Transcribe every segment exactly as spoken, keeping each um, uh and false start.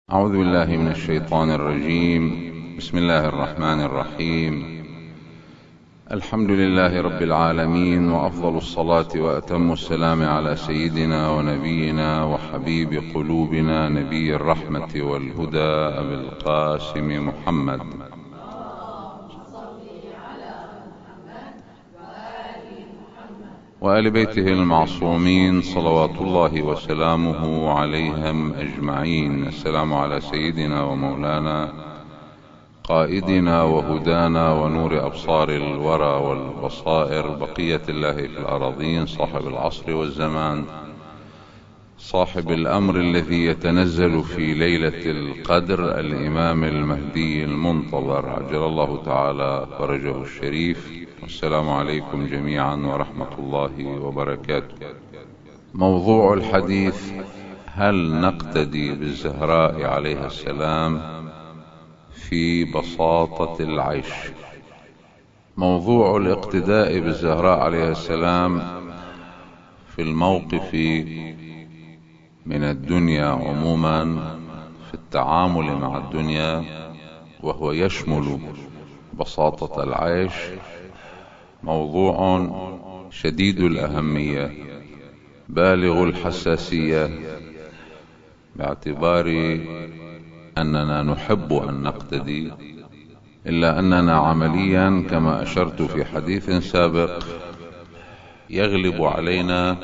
أعوذ بالله من الشيطان الرجيم. بسم الله الرحمن الرحيم. الحمد لله رب العالمين، وأفضل الصلاة وأتم السلام على سيدنا ونبينا وحبيب قلوبنا نبي الرحمة والهدى أبي القاسم محمد، وآل بيته المعصومين صلوات الله وسلامه عليهم أجمعين. السلام على سيدنا ومولانا قائدنا وهدانا ونور أبصار الورى والبصائر، بقية الله في الأراضين، صاحب العصر والزمان، صاحب الأمر الذي يتنزل في ليلة القدر، الإمام المهدي المنتظر عجل الله تعالى فرجه الشريف. والسلام عليكم جميعا ورحمة الله وبركاته. موضوع الحديث: هل نقتدي بالزهراء عليها السلام في بساطة العيش؟ موضوع الاقتداء بالزهراء عليها السلام في الموقف من الدنيا عموما، في التعامل مع الدنيا، وهو يشمل بساطة العيش، موضوع شديد الأهمية بالغ الحساسية، باعتبار أننا نحب أن نقتدي، إلا أننا عمليا كما أشرت في حديث سابق يغلب علينا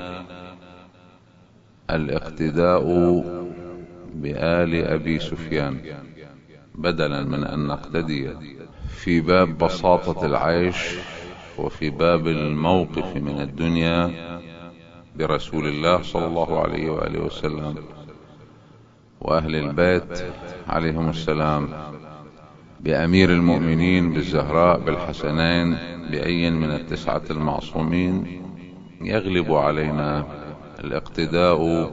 الاقتداء بآل أبي سفيان، بدلا من أن نقتدي في باب بساطة العيش وفي باب الموقف من الدنيا برسول الله صلى الله عليه وآله وسلم وأهل البيت عليهم السلام، بأمير المؤمنين بالزهراء بالحسنين، بأي من التسعة المعصومين. يغلب علينا الاقتداء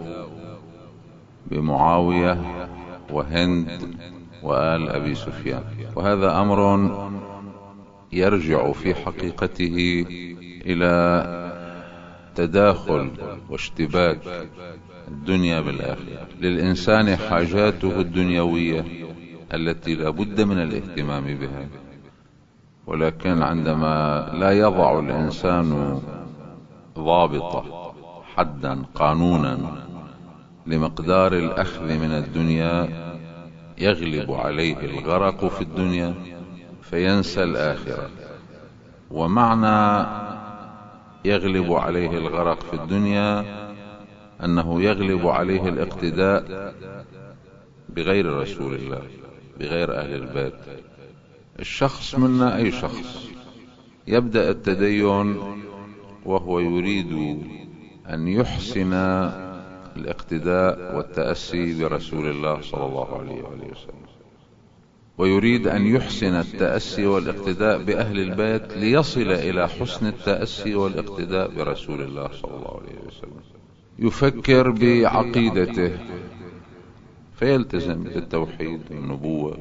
بمعاوية وهند وآل أبي سفيان، وهذا أمر يرجع في حقيقته إلى تداخل واشتباك الدنيا بالآخرة. للإنسان حاجاته الدنيوية التي لا بد من الاهتمام بها، ولكن عندما لا يضع الإنسان ضابطة، حدا، قانونا لمقدار الأخذ من الدنيا، يغلب عليه الغرق في الدنيا فينسى الآخرة. ومعنى يغلب عليه الغرق في الدنيا أنه يغلب عليه الاقتداء بغير رسول الله، بغير أهل البيت. الشخص منا أي شخص يبدأ التدين وهو يريد أن يحسن الاقتداء والتأسي برسول الله صلى الله عليه وآله وسلم، ويريد أن يحسن التأسي والاقتداء بأهل البيت ليصل إلى حسن التأسي والاقتداء برسول الله صلى الله عليه وسلم. يفكر بعقيدته فيلتزم بالتوحيد والنبوة،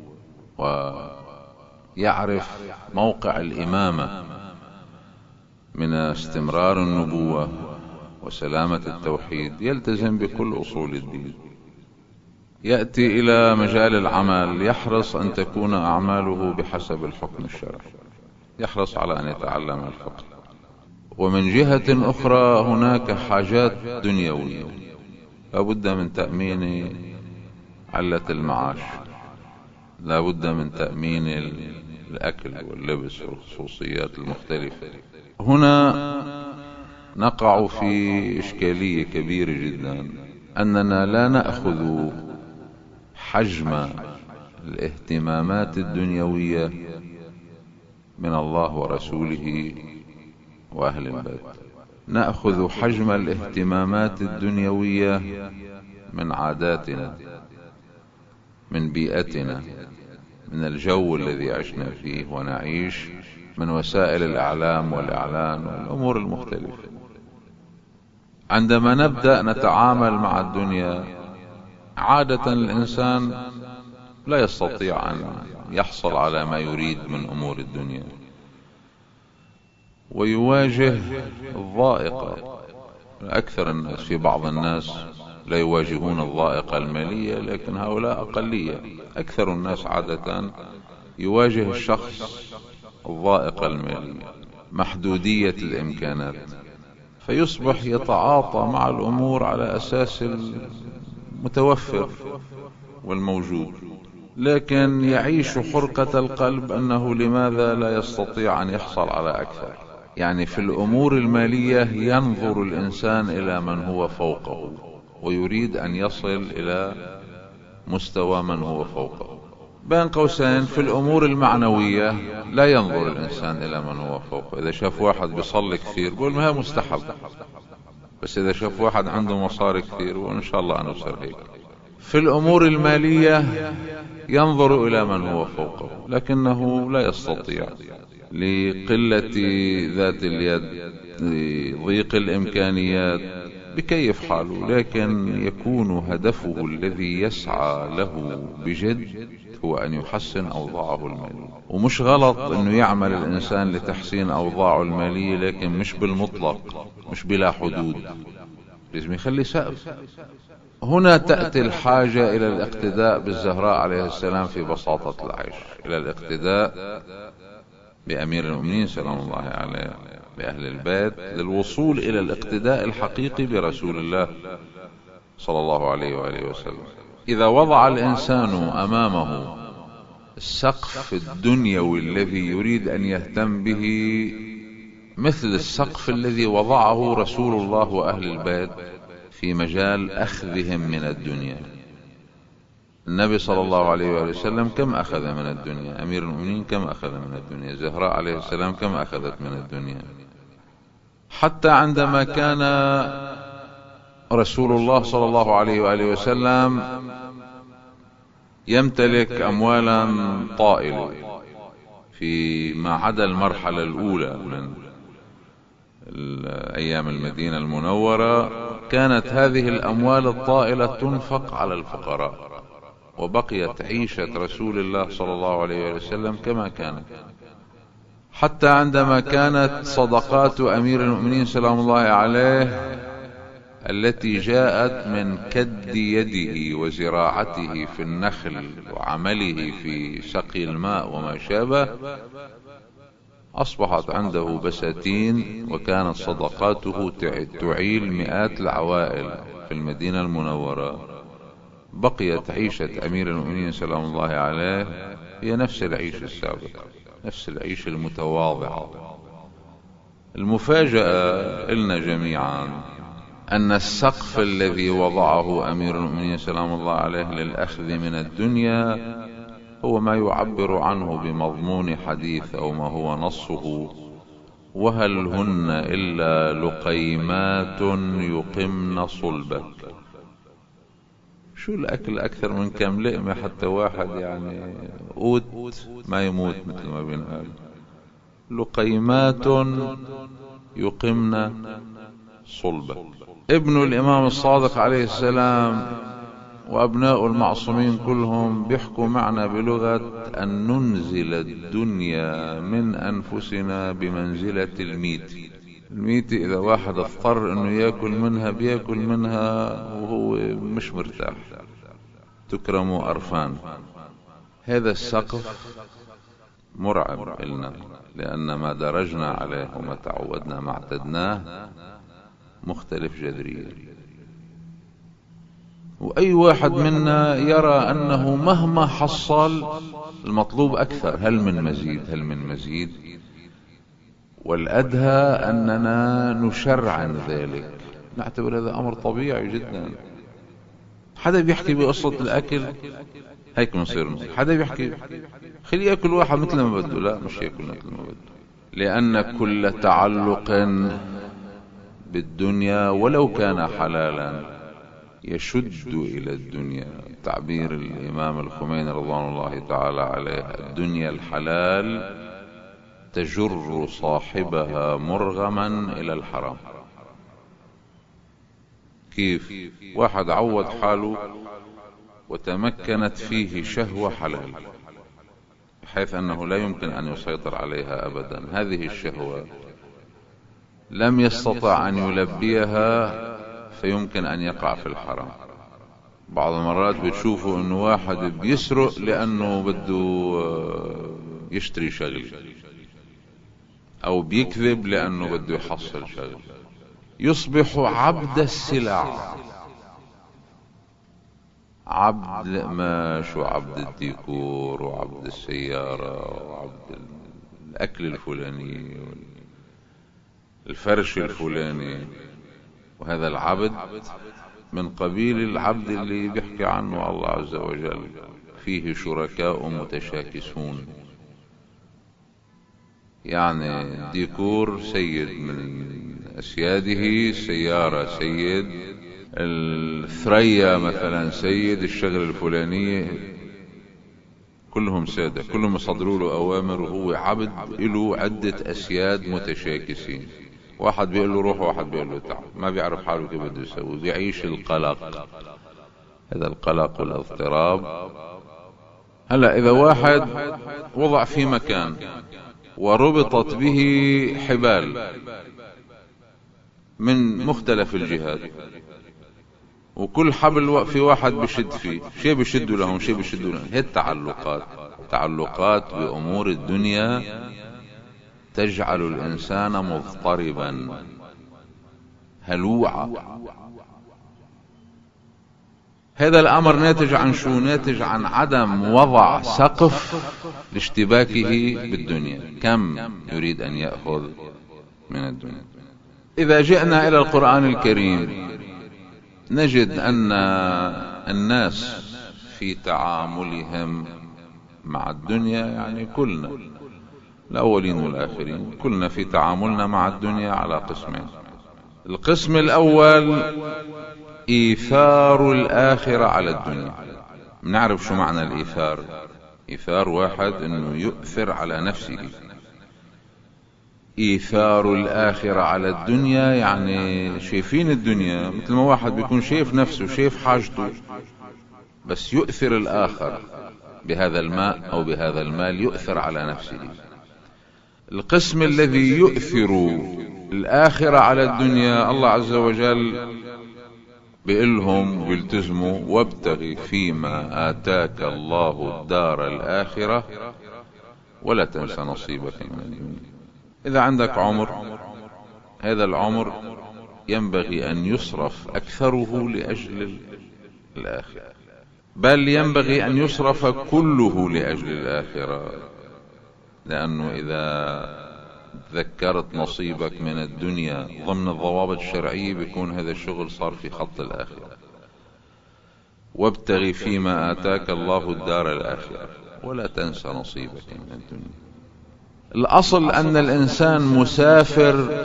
ويعرف موقع الإمامة من استمرار النبوة وسلامة التوحيد، يلتزم بكل أصول الدين. يأتي إلى مجال العمل، يحرص أن تكون أعماله بحسب الحكم الشرعي، يحرص على أن يتعلم الفقه. ومن جهة أخرى هناك حاجات دنيوية، لا بد من تأمين علة المعاش، لا بد من تأمين الأكل واللبس والخصوصيات المختلفة. هنا نقع في إشكالية كبيرة جدا، أننا لا نأخذ حجم الاهتمامات الدنيوية من الله ورسوله وأهل البيت، نأخذ حجم الاهتمامات الدنيوية من عاداتنا، من بيئتنا، من الجو الذي عشنا فيه ونعيش، من وسائل الإعلام والإعلان والأمور المختلفة. عندما نبدأ نتعامل مع الدنيا، عادة الإنسان لا يستطيع أن يحصل على ما يريد من أمور الدنيا، ويواجه الضائقة. أكثر الناس، في بعض الناس لا يواجهون الضائقة المالية، لكن هؤلاء أقلية. أكثر الناس عادة يواجه الشخص الضائقة المالية، محدودية الإمكانات، فيصبح يتعاطى مع الأمور على أساس المتوفر والموجود، لكن يعيش حرقة القلب أنه لماذا لا يستطيع أن يحصل على أكثر. يعني في الأمور المالية ينظر الإنسان إلى من هو فوقه ويريد أن يصل إلى مستوى من هو فوقه. بين قوسين في الأمور المعنوية لا ينظر الإنسان إلى من هو فوقه. إذا شاف واحد بيصلي كثير بقول ما هي مستحب، بس إذا شاف واحد عنده مصاري كثير وإن شاء الله أنا أصير هيك. في الأمور المالية ينظر إلى من هو فوقه لكنه لا يستطيع لقلة ذات اليد، لضيق الإمكانيات، بكيف حاله، لكن يكون هدفه الذي يسعى له بجد هو أن يحسن أوضاعه المالية. ومش غلط أنه يعمل الإنسان لتحسين أوضاعه المالية، لكن مش بالمطلق، مش بلا حدود، لازم يخلي سقف. هنا تأتي الحاجة إلى الاقتداء بالزهراء عليه السلام في بساطة العيش، إلى الاقتداء بأمير المؤمنين سلام الله عليه، بأهل البيت، للوصول إلى الاقتداء الحقيقي برسول الله صلى الله عليه وآله وسلم. إذا وضع الإنسان أمامه السقف الدنيوي الذي يريد أن يهتم به مثل السقف الذي وضعه رسول الله وأهل البيت في مجال أخذهم من الدنيا. النبي صلى الله عليه وآله وسلم كم أخذ من الدنيا؟ أمير المؤمنين كم أخذ من الدنيا؟ زهراء عليه السلام كم أخذت من الدنيا؟ حتى عندما كان رسول الله صلى الله عليه وآله وسلم يمتلك أموالا طائلة فيما عدا المرحلة الأولى من أيام المدينة المنورة، كانت هذه الأموال الطائلة تنفق على الفقراء، وبقيت عيشة رسول الله صلى الله عليه وسلم كما كانت. حتى عندما كانت صدقات أمير المؤمنين سلام الله عليه التي جاءت من كد يده وزراعته في النخل وعمله في سقي الماء وما شابه، أصبحت عنده بساتين، وكانت صدقاته تعيل مئات العوائل في المدينة المنورة. بقيت عيشة أمير المؤمنين سلام الله عليه هي نفس العيش السابق، نفس العيش المتواضعة. المفاجأة لنا جميعا أن السقف الذي وضعه أمير المؤمنين سلام الله عليه للأخذ من الدنيا هو ما يعبر عنه بمضمون حديث أو ما هو نصه: وهل هن إلا لقيمات يقمن صلبك. شو الأكل أكثر من كم لقمة حتى واحد يعني قوت ما يموت مثل ما بنقال. لقيمات يقمن صلبك. ابن الإمام الصادق عليه السلام وأبناء المعصومين كلهم بيحكوا معنا بلغة أن ننزل الدنيا من أنفسنا بمنزلة الميت. الميت إذا واحد اضطر أنه يأكل منها بيأكل منها وهو مش مرتاح، تكرم أرفان. هذا السقف مرعب لنا، لأن ما درجنا عليه وما تعودنا ما اعتدناه مختلف جذريا. وأي واحد منا يرى أنه مهما حصل المطلوب أكثر، هل من مزيد هل من مزيد والأدهى أننا نشرعن ذلك، نعتبر هذا أمر طبيعي جدا. حدا بيحكي بقصة الأكل هيك بنصير، حدا بيحكي خلي يأكل واحد مثل ما بده، لا مش يأكل مثل ما بده، لأن كل تعلق بالدنيا ولو كان حلالا يشد إلى الدنيا. تعبير الإمام الخميني رضوان الله تعالى عليه: الدنيا الحلال تجر صاحبها مرغما إلى الحرام. كيف؟ واحد عود حاله وتمكنت فيه شهوة حلال بحيث أنه لا يمكن أن يسيطر عليها أبدا. هذه الشهوة لم يستطع أن يلبيها فيمكن أن يقع في الحرام. بعض المرات بتشوفوا انه واحد بيسرق لانه بده يشتري شغل، او بيكذب لانه بده يحصل شغل، يصبح عبد السلع، عبد القماش وعبد الديكور وعبد السيارة وعبد الاكل الفلاني الفرش الفلاني. وهذا العبد من قبيل العبد اللي بيحكي عنه الله عز وجل: فيه شركاء متشاكسون. يعني الديكور سيد من أسياده، السيارة سيد، الثريا مثلا سيد، الشغل الفلانية كلهم سادة، كلهم يصدروا له أوامر، وهو عبد له عدة أسياد متشاكسين. واحد بيقول له روح وواحد بيقول له تعال، ما بيعرف حاله كيف بده يسوي، بيعيش القلق، هذا القلق والاضطراب. هلا إذا واحد وضع في مكان وربطت به حبال من مختلف الجهات، وكل حبل في واحد بشد فيه، شيء بشدوا لهم شيء بشدوا لهم، هي التعلقات تعلقات بأمور الدنيا تجعل الإنسان مضطربا هلوعا. هذا الأمر ناتج عن شو؟ ناتج عن عدم وضع سقف لاشتباكه بالدنيا. كم يريد أن يأخذ من الدنيا؟ إذا جئنا إلى القرآن الكريم نجد أن الناس في تعاملهم مع الدنيا، يعني كلنا الأولين والآخرين، كلنا في تعاملنا مع الدنيا على قسمين. القسم الأول إيثار الآخرة على الدنيا. نعرف شو معنى الإيثار. إيثار واحد إنه يؤثر على نفسه. إيثار الآخرة على الدنيا يعني شايفين الدنيا مثل ما واحد بيكون شايف نفسه شايف حاجته، بس يؤثر الآخر بهذا الماء أو بهذا المال، يؤثر على نفسه. القسم الذي يؤثر الآخرة على الدنيا الله عز وجل بيقلهم ويلتزموا: وابتغي فيما آتاك الله الدار الآخرة ولا تنسى نصيبك من الدنيا. إذا عندك عمر، هذا العمر ينبغي أن يصرف أكثره لأجل الآخرة، بل ينبغي أن يصرف كله لأجل الآخرة، لأنه إذا ذكرت نصيبك من الدنيا ضمن الضوابط الشرعية بيكون هذا الشغل صار في خط الآخرة. وابتغي فيما آتاك الله الدار الآخرة ولا تنسى نصيبك من الدنيا. الأصل أن الإنسان مسافر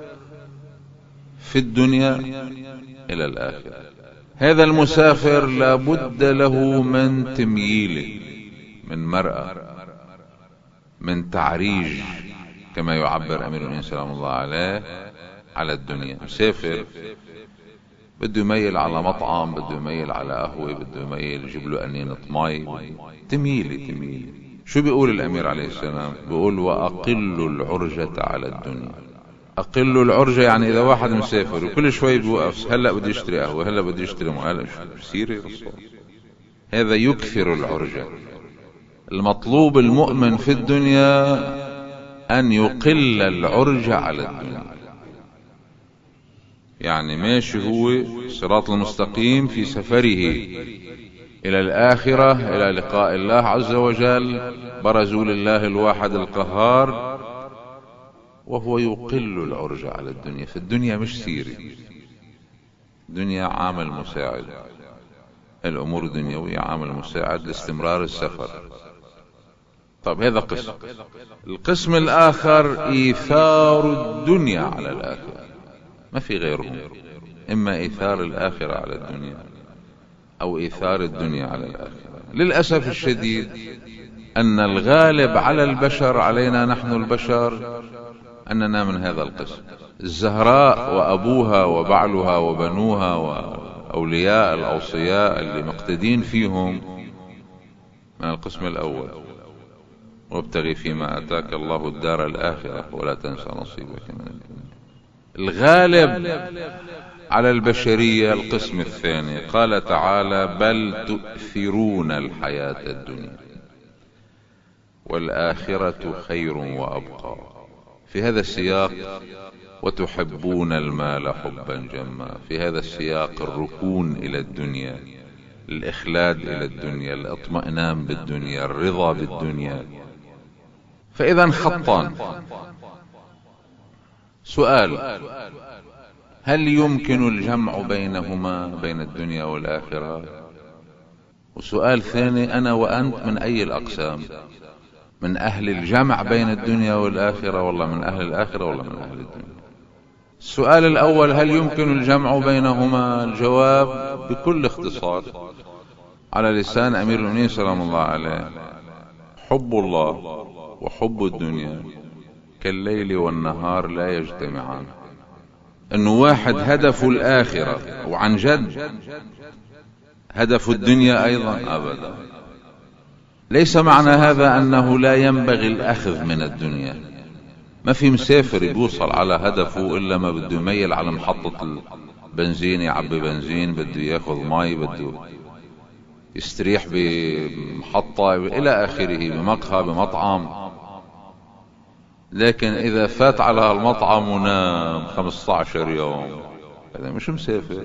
في الدنيا إلى الآخرة. هذا المسافر لابد له من تمييله، من مرأة، من تعريج، كما يعبر أمير المؤمنين سلام الله عليه على الدنيا. مسافر بده يميل على مطعم، بده يميل على قهوة، بده يميل يجيب له قنينة مي، تميلي تميلي. شو بيقول الأمير عليه السلام؟ بيقول: وأقل العرجة على الدنيا. أقل العرجة يعني إذا واحد مسافر وكل شوي بيوقف، هلأ بدي يشتري قهوة، هلأ بدي يشتري مقالة، بصير رسول. هذا يكثر العرجة. المطلوب المؤمن في الدنيا أن يقل العرجة على الدنيا، يعني ماشي هو صراط المستقيم في سفره إلى الآخرة، إلى لقاء الله عز وجل، برزوا لله الواحد القهار، وهو يقل العرجة على الدنيا. في الدنيا مش سيري، الدنيا عامل مساعد، الأمور الدنيوية عامل مساعد لاستمرار السفر. طب هذا قسم. القسم الآخر إيثار الدنيا على الآخرة، ما في غيره، إما إيثار الآخرة على الدنيا أو إيثار الدنيا على الآخرة. للأسف الشديد أن الغالب على البشر، علينا نحن البشر، أننا من هذا القسم. الزهراء وأبوها وبعلها وبنوها وأولياء الأوصياء اللي مقتدين فيهم من القسم الأول: وابتغي فيما آتاك الله الدار الآخرة ولا تنسى نصيبك من الدنيا. الغالب على البشرية القسم الثاني. قال تعالى: بل تؤثرون الحياة الدنيا والآخرة خير وأبقى. في هذا السياق: وتحبون المال حبا جما. في هذا السياق الركون إلى الدنيا، الإخلاد إلى الدنيا، الاطمئنان بالدنيا، الرضا بالدنيا. فإذا خطان. سؤال: هل يمكن الجمع بينهما، بين الدنيا والآخرة؟ وسؤال ثاني: أنا وأنت من أي الأقسام؟ من أهل الجمع بين الدنيا والآخرة، والله من أهل الآخرة، والله من أهل الدنيا؟ السؤال الأول: هل يمكن الجمع بينهما؟ الجواب بكل اختصار على لسان أمير المؤمنين سلام الله عليه: حب الله وحب الدنيا كالليل والنهار لا يجتمعان. انه واحد هدفه الآخرة وعن جد هدف الدنيا ايضا ابدا. ليس معنى هذا انه لا ينبغي الاخذ من الدنيا. ما في مسافر بيوصل على هدفه الا ما بده يميل على محطة البنزين، يعبي بنزين، بده ياخذ مي، بده يستريح بمحطة الى اخره، بمقهى، بمطعم. لكن اذا فات على المطعم ونام خمسة عشر يوم، هذا مش مسافر.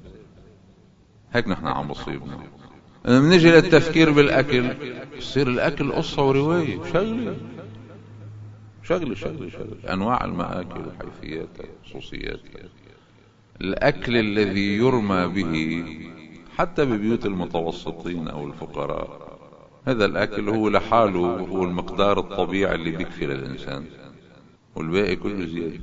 هيك نحن عم بصيبنا. بنجي للتفكير بالاكل، يصير الاكل قصة ورواية، شغلة شغلة شغلة شغلة انواع المآكل وحيثياتها وخصوصياتها. الاكل الذي يرمى به حتى ببيوت المتوسطين او الفقراء، هذا الاكل هو لحاله هو المقدار الطبيعي اللي بيكفي للانسان، والباقي كله زيادة.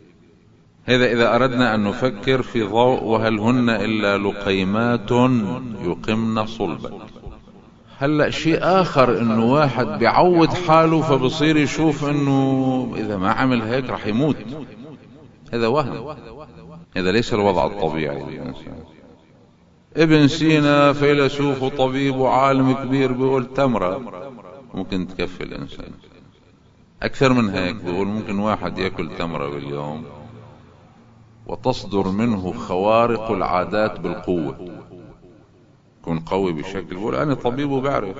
هذا اذا اردنا ان نفكر في ضوء وهل هن الا لقيمات يقمن صلبا. هلا شيء اخر انه واحد بيعود حاله فبصير يشوف انه اذا ما عمل هيك رح يموت. هذا وهم، هذا ليس الوضع الطبيعي للانسان. ابن سينا فيلسوف وطبيب وعالم كبير بيقول تمرة ممكن تكفي الانسان. اكثر من هيك بيقول ممكن واحد ياكل تمرة باليوم وتصدر منه خوارق العادات بالقوة، يكون قوي بشكل. بيقول انا طبيب وبعرف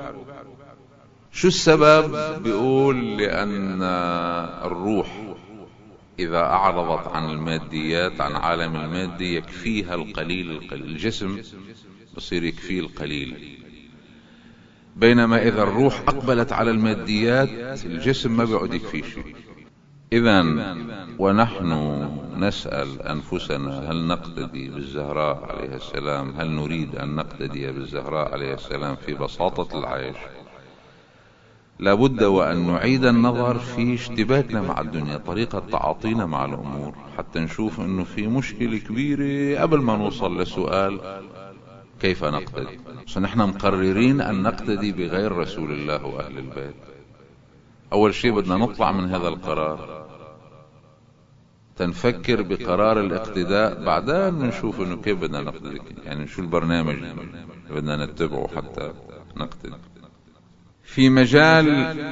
شو السبب. بيقول لان الروح اذا اعرضت عن الماديات، عن عالم المادي، يكفيها القليل القليل. الجسم بصير يكفيه القليل، بينما اذا الروح اقبلت على الماديات الجسم ما بيعود يكفيه شيء. اذا ونحن نسأل انفسنا: هل نقتدي بالزهراء عليه السلام؟ هل نريد ان نقتدي بالزهراء عليه السلام في بساطة العيش؟ لابد وأن نعيد النظر في اشتباكنا مع الدنيا، طريقة تعاطينا مع الأمور، حتى نشوف أنه في مشكلة كبيرة قبل ما نوصل لسؤال كيف نقتدي. فنحن مقررين أن نقتدي بغير رسول الله وأهل البيت. أول شيء بدنا نطلع من هذا القرار، تنفكر بقرار الاقتداء، بعدين نشوف أنه كيف بدنا نقتدي، يعني شو البرنامج اللي بدنا نتبعه حتى نقتدي. في مجال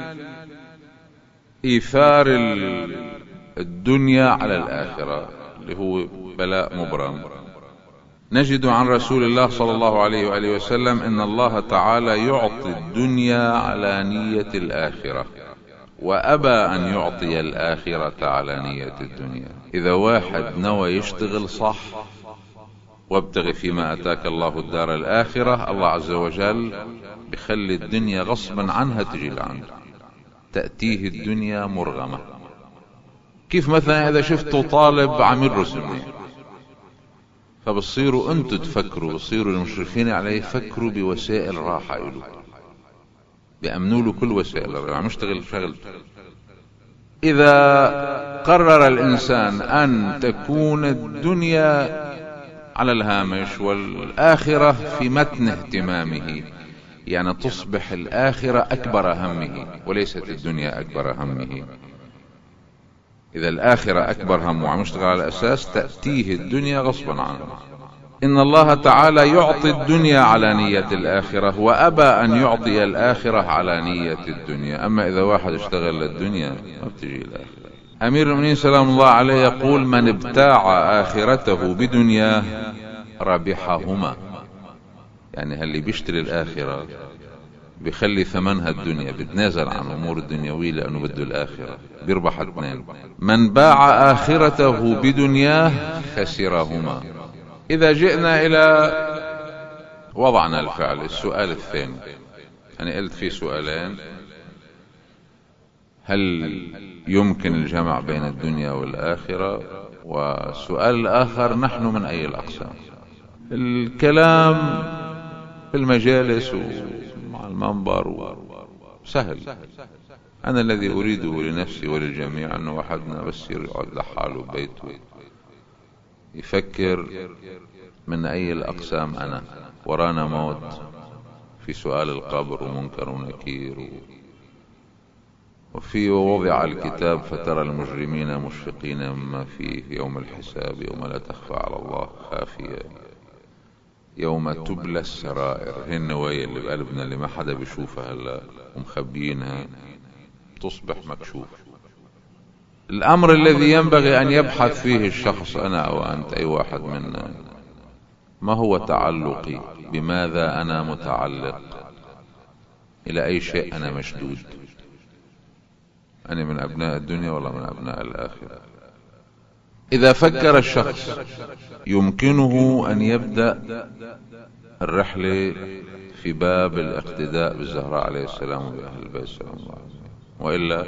إيثار الدنيا على الآخرة اللي هو بلاء مبرم، نجد عن رسول الله صلى الله عليه وآله وسلم إن الله تعالى يعطي الدنيا على نية الآخرة، وأبى أن يعطي الآخرة على نية الدنيا. إذا واحد نوى يشتغل صح وابتغي فيما أتاك الله الدار الآخرة، الله عز وجل بخلي الدنيا غصبا عنها تجي لعنده، تأتيه الدنيا مرغمة. كيف مثلا إذا شفتوا طالب عم يدرس منيح، فبصيروا أنتوا تفكروا، بصيروا المشرفين عليه يفكروا بوسائل راحة له، بيأمنوا له كل وسائل، عم يشتغل شغلته. إذا قرر الإنسان أن تكون الدنيا على الهامش والآخرة في متن اهتمامه، يعني تصبح الآخرة أكبر همه وليست الدنيا أكبر همه. إذا الآخرة أكبر همه وعم يشتغل على أساس تأتيه الدنيا غصبا عنه. إن الله تعالى يعطي الدنيا على نية الآخرة، وأبى أن يعطي الآخرة على نية الدنيا. أما إذا واحد اشتغل للدنيا ما بتجي الآخرة. أمير المؤمنين سلام الله عليه يقول: من ابتاع آخرته بدنياه ربحهما. يعني اللي بيشتري الآخرة بيخلي ثمنها الدنيا، بتنازل عن أمور الدنيوية لأنه بده الآخرة، بيربح اثنين. من باع آخرته بدنياه خسرهما. إذا جئنا إلى وضعنا الفعل، السؤال الثاني، أنا قلت في سؤالين: هل يمكن الجمع بين الدنيا والآخرة؟ والسؤال الآخر: نحن من أي الأقسام؟ الكلام في المجالس ومع المنبر سهل. أنا الذي أريده لنفسي وللجميع أنه واحدنا بس يقعد لحاله ببيته يفكر من أي الأقسام أنا. ورانا موت، في سؤال القبر ومنكر ونكير، وفي وضع الكتاب فترى المجرمين مشفقين مما فيه يوم الحساب يوم لا تخفى على الله خافية يوم تبلى السرائر. هي النوايا اللي بقلبنا اللي ما حدا بيشوفها هلا ومخبيينها تصبح مكشوف. الأمر الذي ينبغي أن يبحث فيه الشخص، أنا أو أنت، أي واحد منا، ما هو تعلقي؟ بماذا أنا متعلق؟ إلى أي شيء أنا مشدود؟ أنا من أبناء الدنيا ولا من أبناء الآخرة؟ إذا فكر الشخص يمكنه أن يبدأ الرحلة في باب الاقتداء بالزهراء عليه السلام وبأهل البيت سلام الله عليه وسلم، وإلا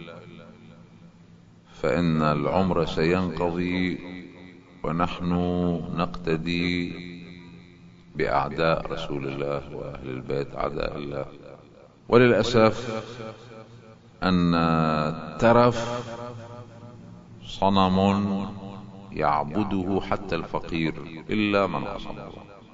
فإن العمر سينقضي ونحن نقتدي بأعداء رسول الله وأهل البيت أعداء الله. وللأسف أن الترف صنم يعبده حتى الفقير إلا من عصم الله.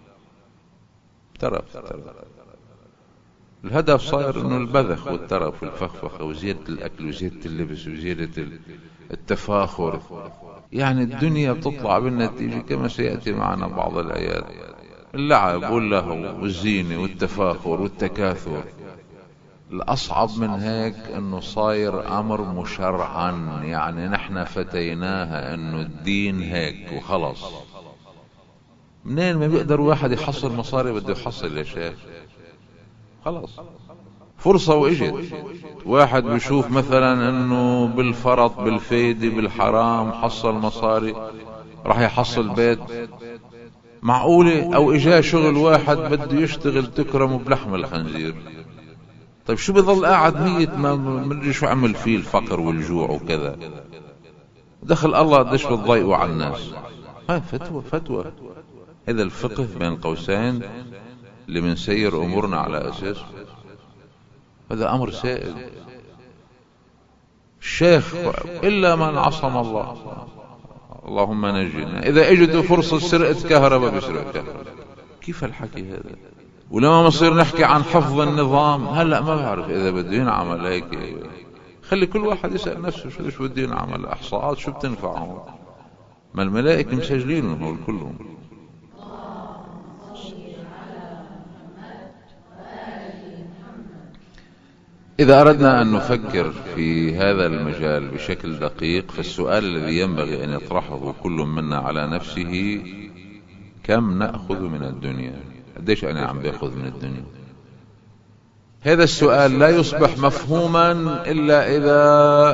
ترف ترف الهدف صاير انه البذخ والترف والفخفخة وزيادة الاكل وزيادة اللبس وزيادة التفاخر. يعني الدنيا بتطلع بالنتيجة كما سيأتي معنا بعض الآيات: اللعب واللهو والزينة والتفاخر والتكاثر. الأصعب من هيك انه صاير امر مشرعا، يعني نحن فتيناها انه الدين هيك وخلص. منين ما بيقدر واحد يحصل مصاري بده يحصل يا شيخ، خلاص فرصة واجت. واحد بيشوف مثلا انه بالفرط بالفيدي بالحرام حصل مصاري راح يحصل بيت، معقولة؟ او اجا شغل واحد بده يشتغل تكرمه بلحم الخنزير. طيب شو بيظل قاعد ميت ما مدري شو عمل فيه الفقر والجوع وكذا؟ دخل الله قديش بتضايقوا على الناس. هاي فتوى فتوى هذا الفقه بين قوسين اللي بنسير امورنا على اساس هذا امر سائد. الشيخ الا من عصم الله، اللهم نجنا. اذا اجدوا فرصة سرقة كهرباء بسرقة كهرباء. كيف الحكي هذا؟ ولما مصير نحكي عن حفظ النظام، هلأ ما بعرف إذا بده ينعمل هيك. خلي كل واحد يسأل نفسه شو شو بده ينعمل. إحصاءات شو بتنفعهم؟ ما الملائكة مسجلينهم هول كلهم. إذا أردنا أن نفكر في هذا المجال بشكل دقيق، فالسؤال الذي ينبغي أن يطرحه كل منا على نفسه: كم نأخذ من الدنيا؟ قديش أنا عم باخذ من الدنيا؟ هذا السؤال لا يصبح مفهوما إلا إذا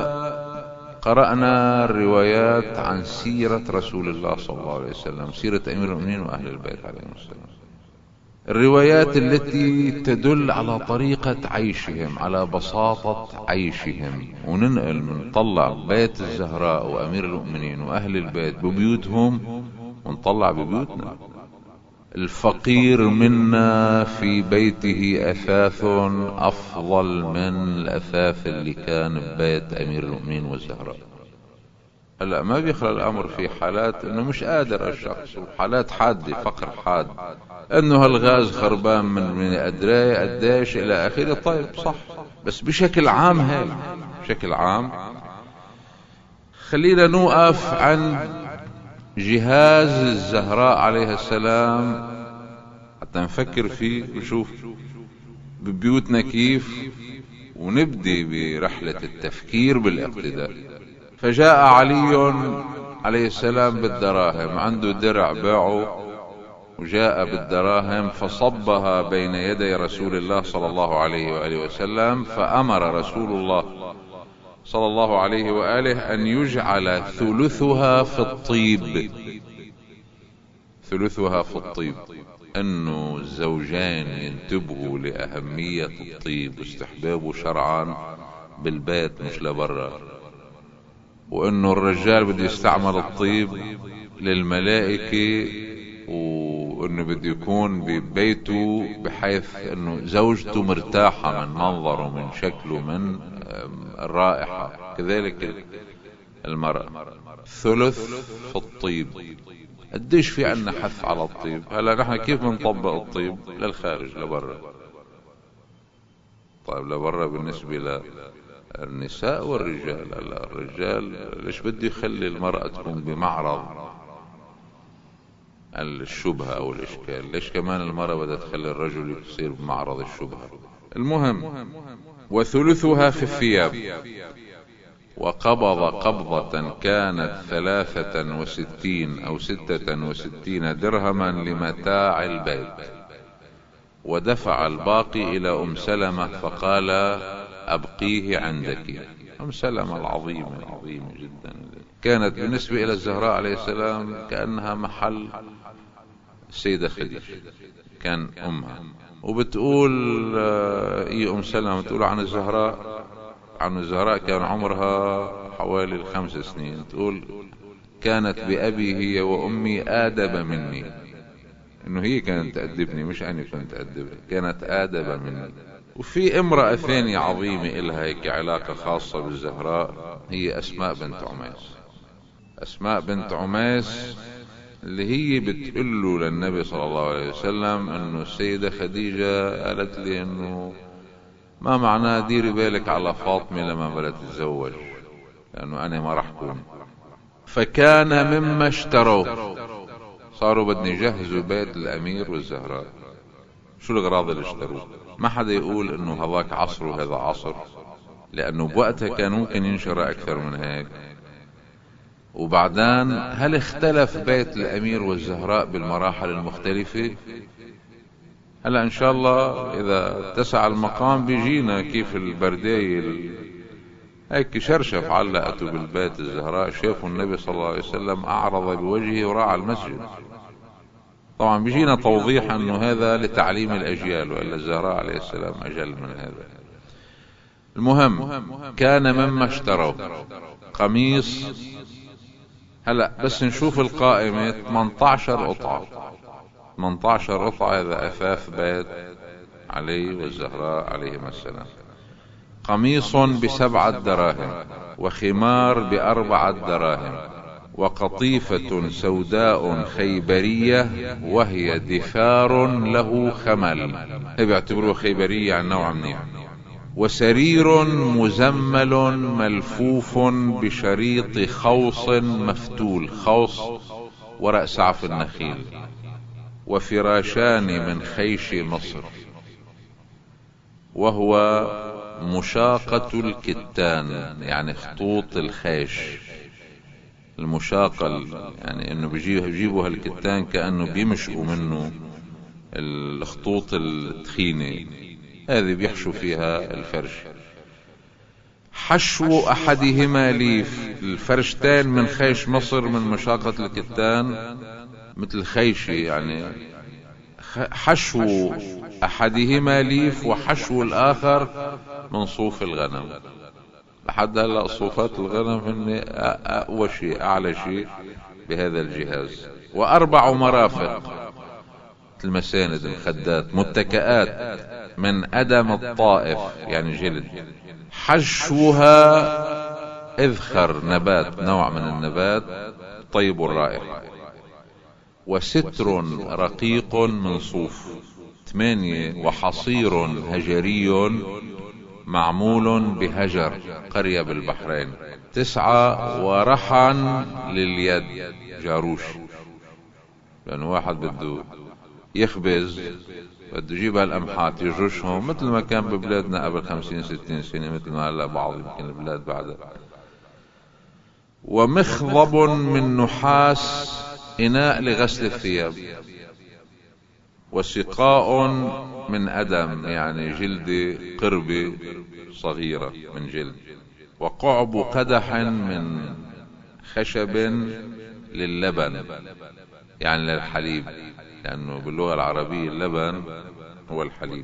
قرأنا الروايات عن سيرة رسول الله صلى الله عليه وسلم، سيرة أمير المؤمنين وأهل البيت عليهم السلام. الروايات التي تدل على طريقة عيشهم، على بساطة عيشهم. وننقل منطلع بيت الزهراء وأمير المؤمنين وأهل البيت ببيوتهم ونطلع ببيوتنا. الفقير منا في بيته أثاث أفضل من الأثاث اللي كان ببيت أمير المؤمنين والزهراء. هلا ما بيخلى الأمر في حالات إنه مش قادر الشخص، وحالات حادة، فقر حاد، إنه هالغاز خربان من من أدري قديش إلى آخره. طيب صح، بس بشكل عام هيك، بشكل عام خلينا نوقف عن جهاز الزهراء عليه السلام حتى نفكر فيه ونشوف ببيوتنا كيف، ونبدي برحلة التفكير بالاقتداء. فجاء علي عليه السلام بالدراهم، عنده درع باعه وجاء بالدراهم فصبها بين يدي رسول الله صلى الله عليه وآله وسلم، فأمر رسول الله صلى الله عليه وآله أن يجعل ثلثها في الطيب. ثلثها في الطيب، أنه الزوجين ينتبهوا لأهمية الطيب واستحبابه شرعا بالبيت مش لبرا، وأنه الرجال بده يستعمل الطيب للملائكة، وأنه بده يكون ببيته بحيث أنه زوجته مرتاحة من منظره من شكله من الرائحة. كذلك المرأة ثلث في الطيب. قديش في عنا حث على الطيب؟ هلا نحن كيف بنطبق الطيب للخارج لبرا؟ طيب لبرا بالنسبة للنساء والرجال. هلا الرجال ليش بده يخلي المرأة تكون بمعرض الشبهة او الاشكال؟ ليش كمان المرأة بدها تخلي الرجل يصير بمعرض الشبهة؟ المهم، وثلثها في الثياب. وقبض قبضة كانت ثلاثة وستين أو ستة وستين درهما لمتاع البيت، ودفع الباقي إلى أم سلمة فقال أبقيه عندك. أم سلمة العظيمة العظيمة جدا كانت بالنسبة إلى الزهراء عليه السلام كأنها محل السيدة خديجة، كان أمها. وبتقول إيه أم سلمة بتقول عن الزهراء عن الزهراء كان عمرها حوالي الخمس سنين، تقول كانت بأبي هي وأمي آدب مني، إنه هي كانت تأدبني مش أنا كنت أدبها، كانت آدب مني. وفي امرأة ثانية عظيمة إلها هيك علاقة خاصة بالزهراء، هي أسماء بنت عميس. أسماء بنت عميس اللي هي بتقول للنبي صلى الله عليه وسلم إنه السيدة خديجة قالت لي إنه ما معناه ديري بالك على فاطمة لما بدها تتزوج، لأنه أنا ما راح كون. فكان مما اشتروه، صاروا بدنا يجهزوا بيت الأمير والزهراء. شو الأغراض اللي اشتروه؟ ما حدا يقول إنه هذاك عصر وهذا عصر، لأنه بوقتها كان ممكن ينشر أكثر من هيك. وبعدين هل اختلف بيت الأمير والزهراء بالمراحل المختلفة؟ هلا ان شاء الله اذا اتسع المقام بيجينا كيف البرداية هيك شرشف علقته بالبيت الزهراء، شافوا النبي صلى الله عليه وسلم اعرض بوجهه وراء المسجد. طبعا بيجينا توضيح انه هذا لتعليم الاجيال، والا الزهراء عليه السلام اجل من هذا. المهم كان مما اشتروا قميص. هلا بس نشوف القائمة ثمانية عشر قطعة، ثمانية عشر قطعة، هذا أثاث بيت علي والزهراء عليهما السلام. قميص بسبعة دراهم، وخمار بأربعة دراهم، وقطيفة سوداء خيبرية وهي دثار له خمل، بيعتبروه خيبرية عن نوع منيح. وسرير مزمل ملفوف بشريط خوص مفتول، خوص ورق سعف النخيل. وفراشان من خيش مصر، وهو مشاقة الكتان، يعني خطوط الخيش المشاقة، يعني انه بيجيبوا هالكتان كأنه بيمشقوا منه الخطوط التخينة، هذه بيحشوا فيها الفرش. حشو احدهما ليف، الفرشتين من خيش مصر من مشاقة الكتان مثل خيشي، يعني حشو احدهما ليف وحشو الاخر من صوف الغنم. لحد هلا صوفات الغنم هن اقوى شيء اعلى شيء بهذا الجهاز. واربع مرافق المساند المخدات، متكئات من ادم الطائف يعني جلد، حشوها اذخر نبات، نوع من النبات طيب الرائحة. وستر رقيق من صوف. ثمانية وحصير هجري معمول بهجر، قرية بالبحرين. تسعة ورحن لليد، جاروش، لأنه واحد بده يخبز بده يجيب هالقمحات يجرشهم مثل ما كان ببلادنا قبل خمسين ستين سنة، مثل ما هلا بعض يمكن البلاد بعدها. ومخضب من نحاس إناء لغسل الثياب، وسقاء من أدم يعني جلد قربة صغيرة من جلد، وقعب قدح من خشب للبن يعني للحليب، لأنه باللغة العربية اللبن هو الحليب.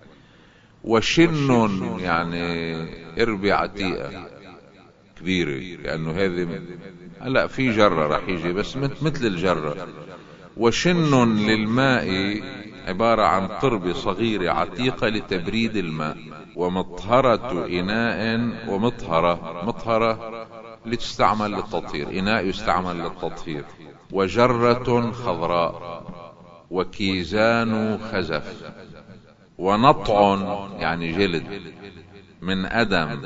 وشن يعني إربة عتيقة كبيرة، لأنه هذه لا في جرة رح يجي بس مثل الجرة. وشن للماء عبارة عن قربة صغيرة عتيقة لتبريد الماء. ومطهرة إناء، ومطهرة مطهرة لتستعمل للتطهير، إناء يستعمل للتطهير. وجرة خضراء، وكيزان خزف. ونطع يعني جلد من أدم،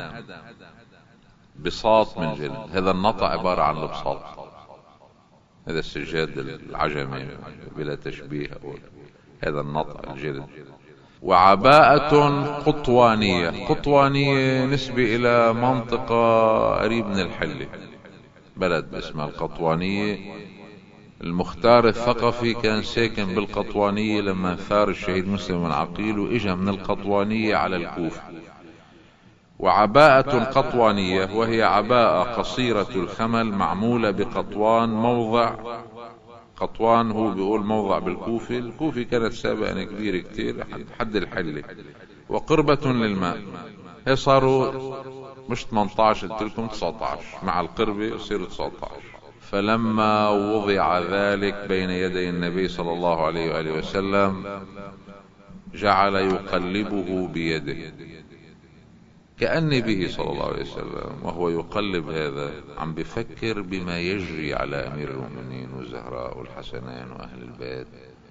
بساط من جلد. هذا النطع عبارة عن البساط، هذا السجاد العجمي بلا تشبيه، هذا النطع الجلد. وعباءة قطوانية، قطوانية نسبة إلى منطقة قريب من الحلة، بلد اسمها القطوانية. المختار الثقفي كان ساكن بالقطوانية لما ثار الشهيد مسلم بن عقيل، وإجا من القطوانية على الكوفة. وعباءة قطوانية وهي عباءة قصيرة الخمل معمولة بقطوان. موضع قطوان هو بيقول موضع بالكوفة، الكوفة كانت سابقا كبيرة كتير حد الحلة. وقربة للماء، هي صاروا مش ثمانية عشر قلت لكم تسعة عشر، مع القربة يصير تسعة عشر. فلما وضع ذلك بين يدي النبي صلى الله عليه وآله وسلم جعل يقلبه بيده، كأني به صلى الله عليه وسلم وهو يقلب هذا عم بفكر بما يجري على أمير المؤمنين والزهراء والحسنين وأهل البيت،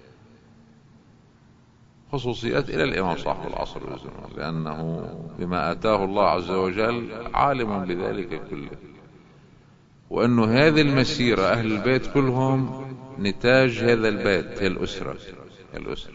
خصوصيات إلى الإمام صاحب العصر والزمان، لأنه بما آتاه الله عز وجل عالم بذلك كله. وأنه هذه المسيرة أهل البيت كلهم نتاج هذا البيت، هي الأسرة. الأسرة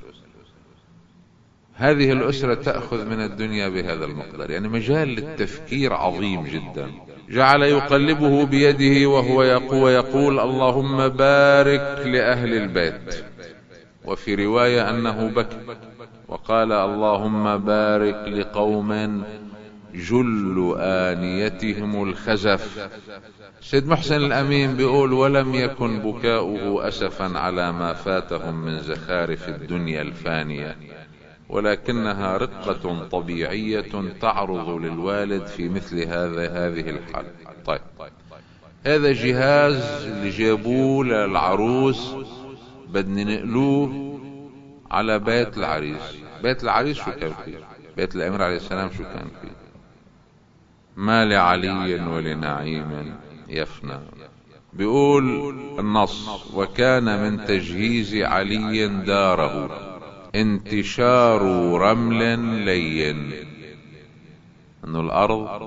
هذه الأسرة تأخذ من الدنيا بهذا المقدار، يعني مجال للتفكير عظيم جدا. جعل يقلبه بيده وهو يقول اللهم بارك لأهل البيت. وفي رواية أنه بكى وقال اللهم بارك لقوم جل آنيتهم الخزف. سيد محسن الأمين بيقول ولم يكن بكاؤه أسفا على ما فاتهم من زخارف الدنيا الفانية، ولكنها رقة طبيعية تعرض للوالد في مثل هذا هذه الحال. طيب، هذا جهاز اللي جابوه للعروس بدنا نقلوه على بيت العريس. بيت العريس شو كان فيه؟ بيت الأمير عليه السلام شو كان فيه؟ ما لعلي ولنعيم يفنى. بيقول النص وكان من تجهيز علي داره انتشار رمل لين، انه الارض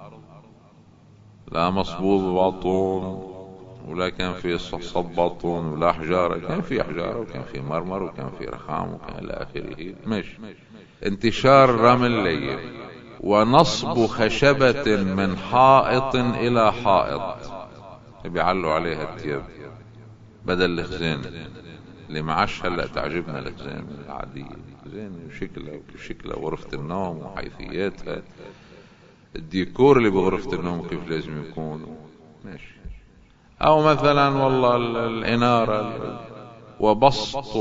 لا مصبوب ببطون ولا كان في صب بطون ولا حجارة، كان في حجارة وكان في مرمر وكان في رخام وكان الى اخره. ماشي، انتشار رمل لين. ونصب خشبة من حائط الى حائط، بيعلوا عليها التياب بدل الخزان اللي معاش هلا تعجبنا الخزان العادية، زين شكلها شكلها غرفة النوم وحيثياتها، الديكور اللي بغرفة النوم كيف لازم يكون. ماشي. او مثلا والله الانارة. وبسط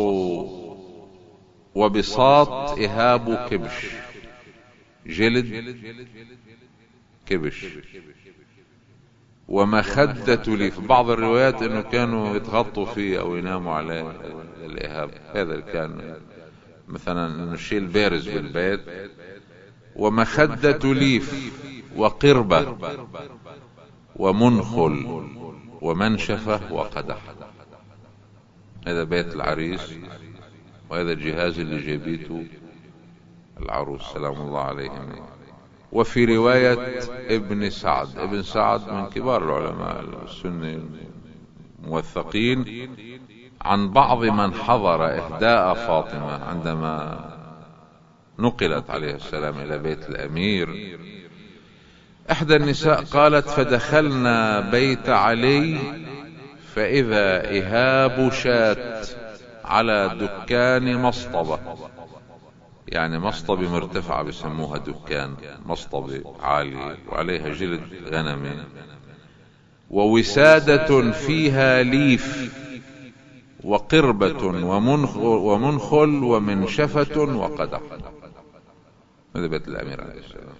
وبساط اهاب كبش، جلد كبش. ومخدة لي، في بعض الروايات انه كانوا يتغطوا فيه او يناموا عليه الاهاب، هذا اللي كان مثلا الشيء البارز بالبيت. ومخدة ليف وقربة ومنخل ومنشفة وقدح. هذا بيت العريس، وهذا الجهاز اللي جابيته العروس سلام الله عليهم. وفي رواية ابن سعد، ابن سعد من كبار العلماء السنة الموثقين، عن بعض من حضر إهداء فاطمة عندما نقلت عليه السلام إلى بيت الأمير، إحدى النساء قالت: فدخلنا بيت علي فإذا إهاب شاة على دكان مصطبة، يعني مصطبة مرتفعة بسموها دكان، مصطبة عالية وعليها جلد غنمي، ووسادة فيها ليف وقربة ومنخل ومنشفة وقدح. هذا بيت الأمير عليه السلام.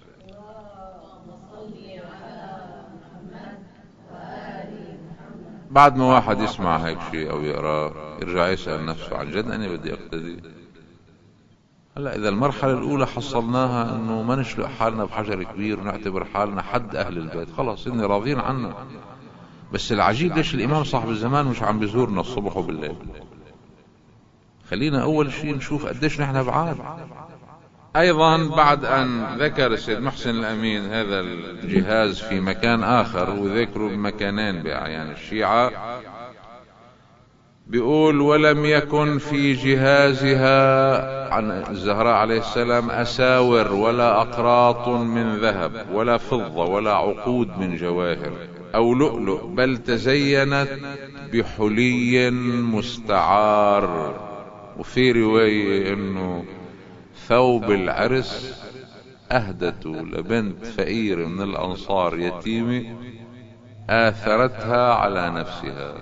بعد ما واحد يسمع هيك شيء او يقراه يرجع يسأل نفسه: عن جد انا بدي اقتدي؟ هلا اذا المرحلة الاولى حصلناها انه ما نشلق حالنا بحجر كبير ونعتبر حالنا حد اهل البيت، خلاص اني راضين عنا. بس العجيب ليش الامام صاحب الزمان مش عم بيزورنا الصبح وبالليل؟ خلينا اول شيء نشوف قديش نحن بعاد. ايضا بعد ان ذكر السيد محسن الامين هذا الجهاز في مكان اخر، وذكروا بمكانين باعيان الشيعة، بيقول: ولم يكن في جهازها عن الزهراء عليه السلام اساور ولا اقراط من ذهب ولا فضة ولا عقود من جواهر او لؤلؤ، بل تزينت بحلي مستعار. وفي رواية انه ثوب العرس اهدته لبنت فقير من الانصار يتيمة اثرتها على نفسها.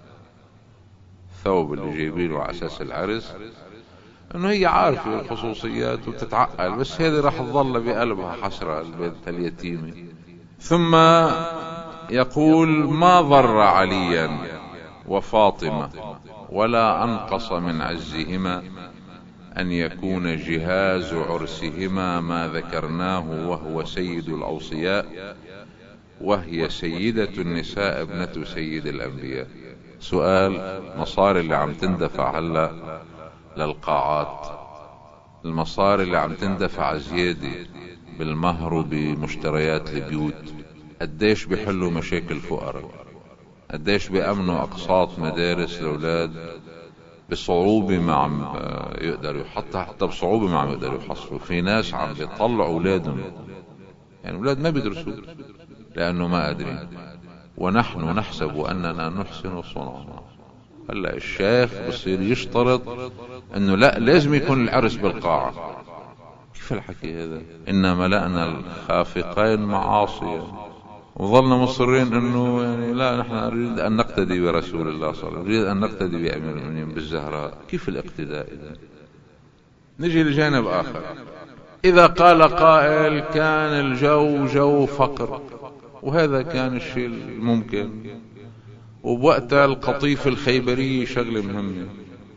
ثوب اللي جايبينه على اساس العرس، انه هي عارفة الخصوصيات وتتعقل، بس هذه راح تظل بقلبها حسرة البنت اليتيمة. ثم يقول: ما ضر عليا وفاطمة ولا انقص من عزهما أن يكون جهاز عرسهما ما ذكرناه، وهو سيد الأوصياء وهي سيدة النساء ابنة سيد الأنبياء. سؤال: مصاري اللي عم تندفع هلا للقاعات، المصاري اللي عم تندفع زيادة بالمهر وبمشتريات البيوت، قديش بيحلوا مشاكل فقراء؟ قديش بيأمنوا أقساط مدارس لأولاد بصعوبة ما عم يقدروا، حتى حتى بصعوبة ما عم يقدروا يحصلوا؟ في ناس عم بيطلعوا أولادهم، يعني أولاد ما بيدرسوا لأنه ما قادرين، ونحن نحسب أننا نحسن صنعنا. هلا الشيخ بصير يشترط أنه لا، لازم يكون العرس بالقاعة. كيف الحكي هذا؟ إن ملأنا الخافقين معاصيا وظلنا مصرين انه يعني لا، نحن نريد ان نقتدي برسول الله صلى الله عليه وسلم، نريد ان نقتدي بامير المؤمنين بالزهراء. كيف الاقتداء إذا؟ نجي لجانب اخر. اذا قال قائل: كان الجو جو فقر، وهذا كان الشيء الممكن، وبوقتها القطيف الخيبري شغله مهمه.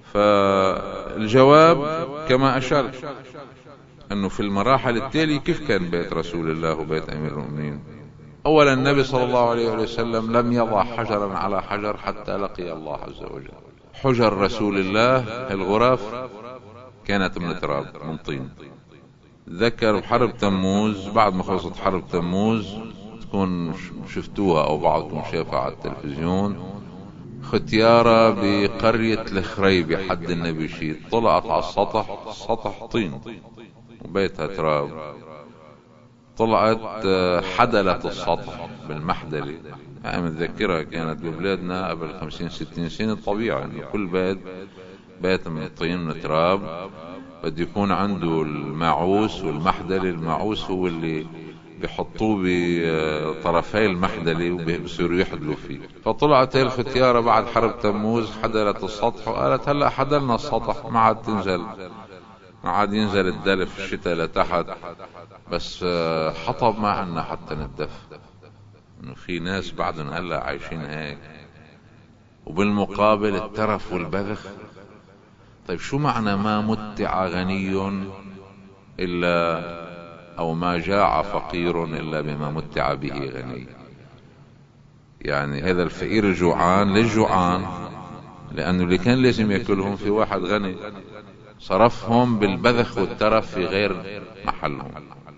فالجواب كما اشرت انه في المراحل التالية كيف كان بيت رسول الله وبيت امير المؤمنين. اولا النبي صلى الله عليه وسلم لم يضع حجرا على حجر حتى لقي الله عز وجل. حجر رسول الله الغرف كانت من تراب، من طين. ذكر بحرب تموز، بعد ما خلصت حرب تموز، تكون شفتوها او بعضكم شافها على التلفزيون، ختيارة بقرية الخريبة حد النبي شيد، طلعت على السطح، السطح طين وبيتها تراب. طلعت حدلت السطح بالمحدلة، يعني متذكرها كانت ببلادنا قبل خمسين ستين سنة طبيعة، يعني كل بيت بيت من الطين من تراب بده يكون عنده الماعوس والمحدلة. الماعوس هو اللي بيحطوه بطرفي المحدلة وبيصيروا يحدلوا فيه. فطلعت هي الختيارة بعد حرب تموز، حدلت السطح وقالت: هلا حدلنا السطح، ما عاد تنزل، ما عاد ينزل الدلف الشتاء لتحت، بس حطب ما عنا حتى ندف. انه في ناس بعدهم هلا عايشين هيك. وبالمقابل الترف والبذخ. طيب شو معنى ما متع غني الا، او ما جاع فقير الا بما متع به غني؟ يعني هذا الفقير الجوعان، ليش جوعان؟ لانه اللي كان لازم ياكلهم في واحد غني صرفهم بالبذخ والترف في غير محلهم.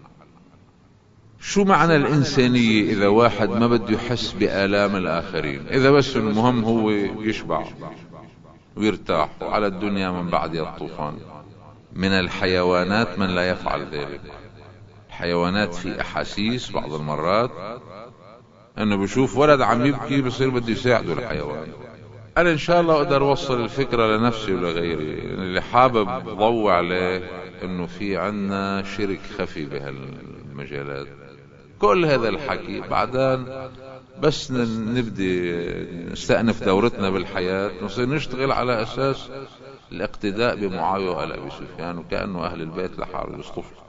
شو معنى الإنسانية إذا واحد ما بده يحس بآلام الآخرين، إذا بس المهم هو يشبع ويرتاح وعلى الدنيا من بعد الطوفان؟ من الحيوانات من لا يفعل ذلك. الحيوانات في احاسيس بعض المرات، انه بشوف ولد عم يبكي بصير بده يساعده الحيوان. انا ان شاء الله اقدر اوصل الفكرة لنفسي ولغيري. اللي حابب ضوء عليه انه في عنا شرك خفي بهالمجالات. كل هذا الحكي بعدين بس نبدي نستأنف دورتنا بالحياة، نصير نشتغل على اساس الاقتداء بمعاوية وآل ابي سفيان، وكأنه اهل البيت لحالهم يصطفوا.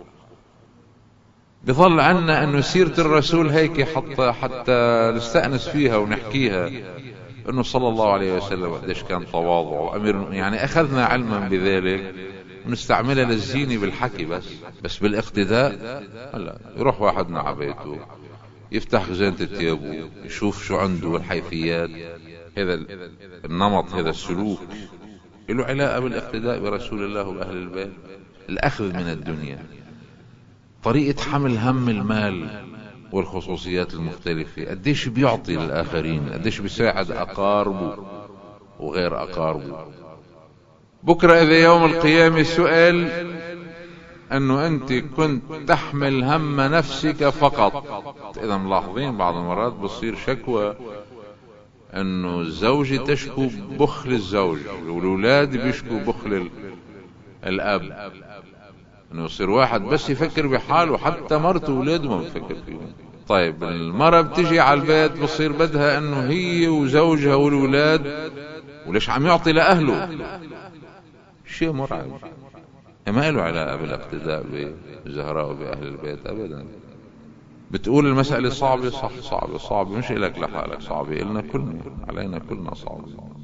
بظل عنا انه سيرة الرسول هيك حتى حتى نستأنس فيها ونحكيها، انه صلى الله عليه وسلم قديش كان تواضع وامير، يعني اخذنا علما بذلك ونستعملها للزينة بالحكي بس بس بالاقتداء لا. يروح واحدنا على بيته يفتح خزانة التيابو يشوف شو عنده الحيثيات، هذا النمط هذا السلوك له علاقة بالاقتداء برسول الله وأهل البيت. الأخذ من الدنيا، طريقة حمل هم المال والخصوصيات المختلفة، قديش بيعطي للآخرين، قديش بيساعد أقاربه وغير أقاربه. بكرة إذا يوم القيامة سؤال أنه أنت كنت تحمل هم نفسك فقط. إذا ملاحظين بعض المرات بصير شكوى أنه الزوجة تشكو بخل الزوج والأولاد بيشكو بخل الأب، أنه يصير واحد بس يفكر بحاله، حتى مرته وولاده ما بفكر فيهم. طيب المرأة بتجي على البيت بصير بدها أنه هي وزوجها والأولاد، وليش عم يعطي لأهله؟ شيء مرعب. ما له علاقة بالاقتداء بالزهراء وبأهل البيت أبدا. بتقول المسألة صعبة، صح صعبة صعبة، مش إلك لحالك صعبة، إلنا كلنا، علينا كلنا صعبة.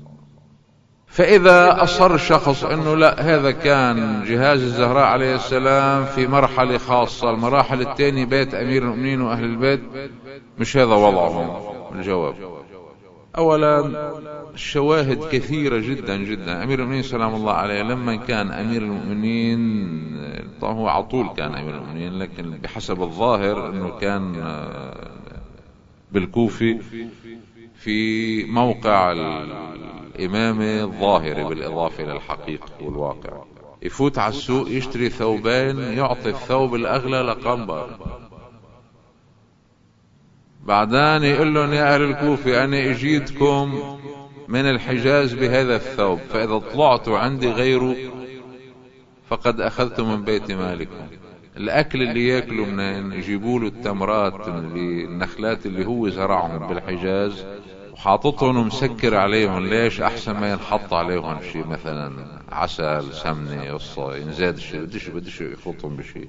فإذا أصر شخص أنه لا، هذا كان جهاز الزهراء عليه السلام في مرحلة خاصة، المراحل الثانية بيت أمير المؤمنين وأهل البيت مش هذا وضعهم. الجواب أولا الشواهد كثيرة جدا جدا. أمير المؤمنين سلام الله عليه لما كان أمير المؤمنين، طبعا هو على طول كان أمير المؤمنين، لكن بحسب الظاهر أنه كان بالكوفة في موقع الإمامة الظاهري بالإضافة للحقيقة والواقع. يفوت على السوق يشتري ثوبين، يعطي الثوب الأغلى لقنبر، بعدين يقول لهم يا أهل الكوفة أنا اجيتكم من الحجاز بهذا الثوب، فإذا طلعتوا عندي غيره فقد أخذتم من بيت مالكم. الأكل اللي يأكلوا منين؟ يجيبوا له التمرات اللي النخلات اللي هو زرعهم بالحجاز وحاططهم ومسكر عليهم. ليش؟ أحسن ما ينحط عليهم شيء مثلا عسل سمنة قصة ينزاد شيء، بديش بديش يخلطهم بشيء.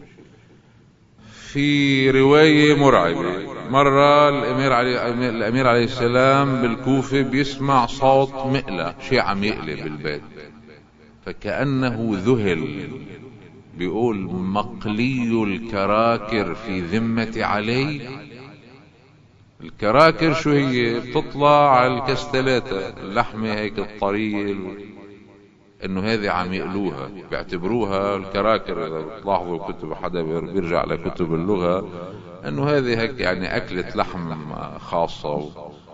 في رواية مرعبة، مرة الأمير علي الأمير عليه السلام بالكوفة بيسمع صوت مقلة، شيء عم يقلب بالبيت، فكأنه ذهل، بيقول مقلي الكراكر في ذمة علي. الكراكر شو هي؟ بتطلع على الكستلاتة، اللحمة هيك الطرية، انه هذه عم يقلوها، بيعتبروها الكراكر. اذا بتلاحظوا كتب حدا بيرجع لكتب اللغة انه هذه هيك يعني اكلة لحم خاصة،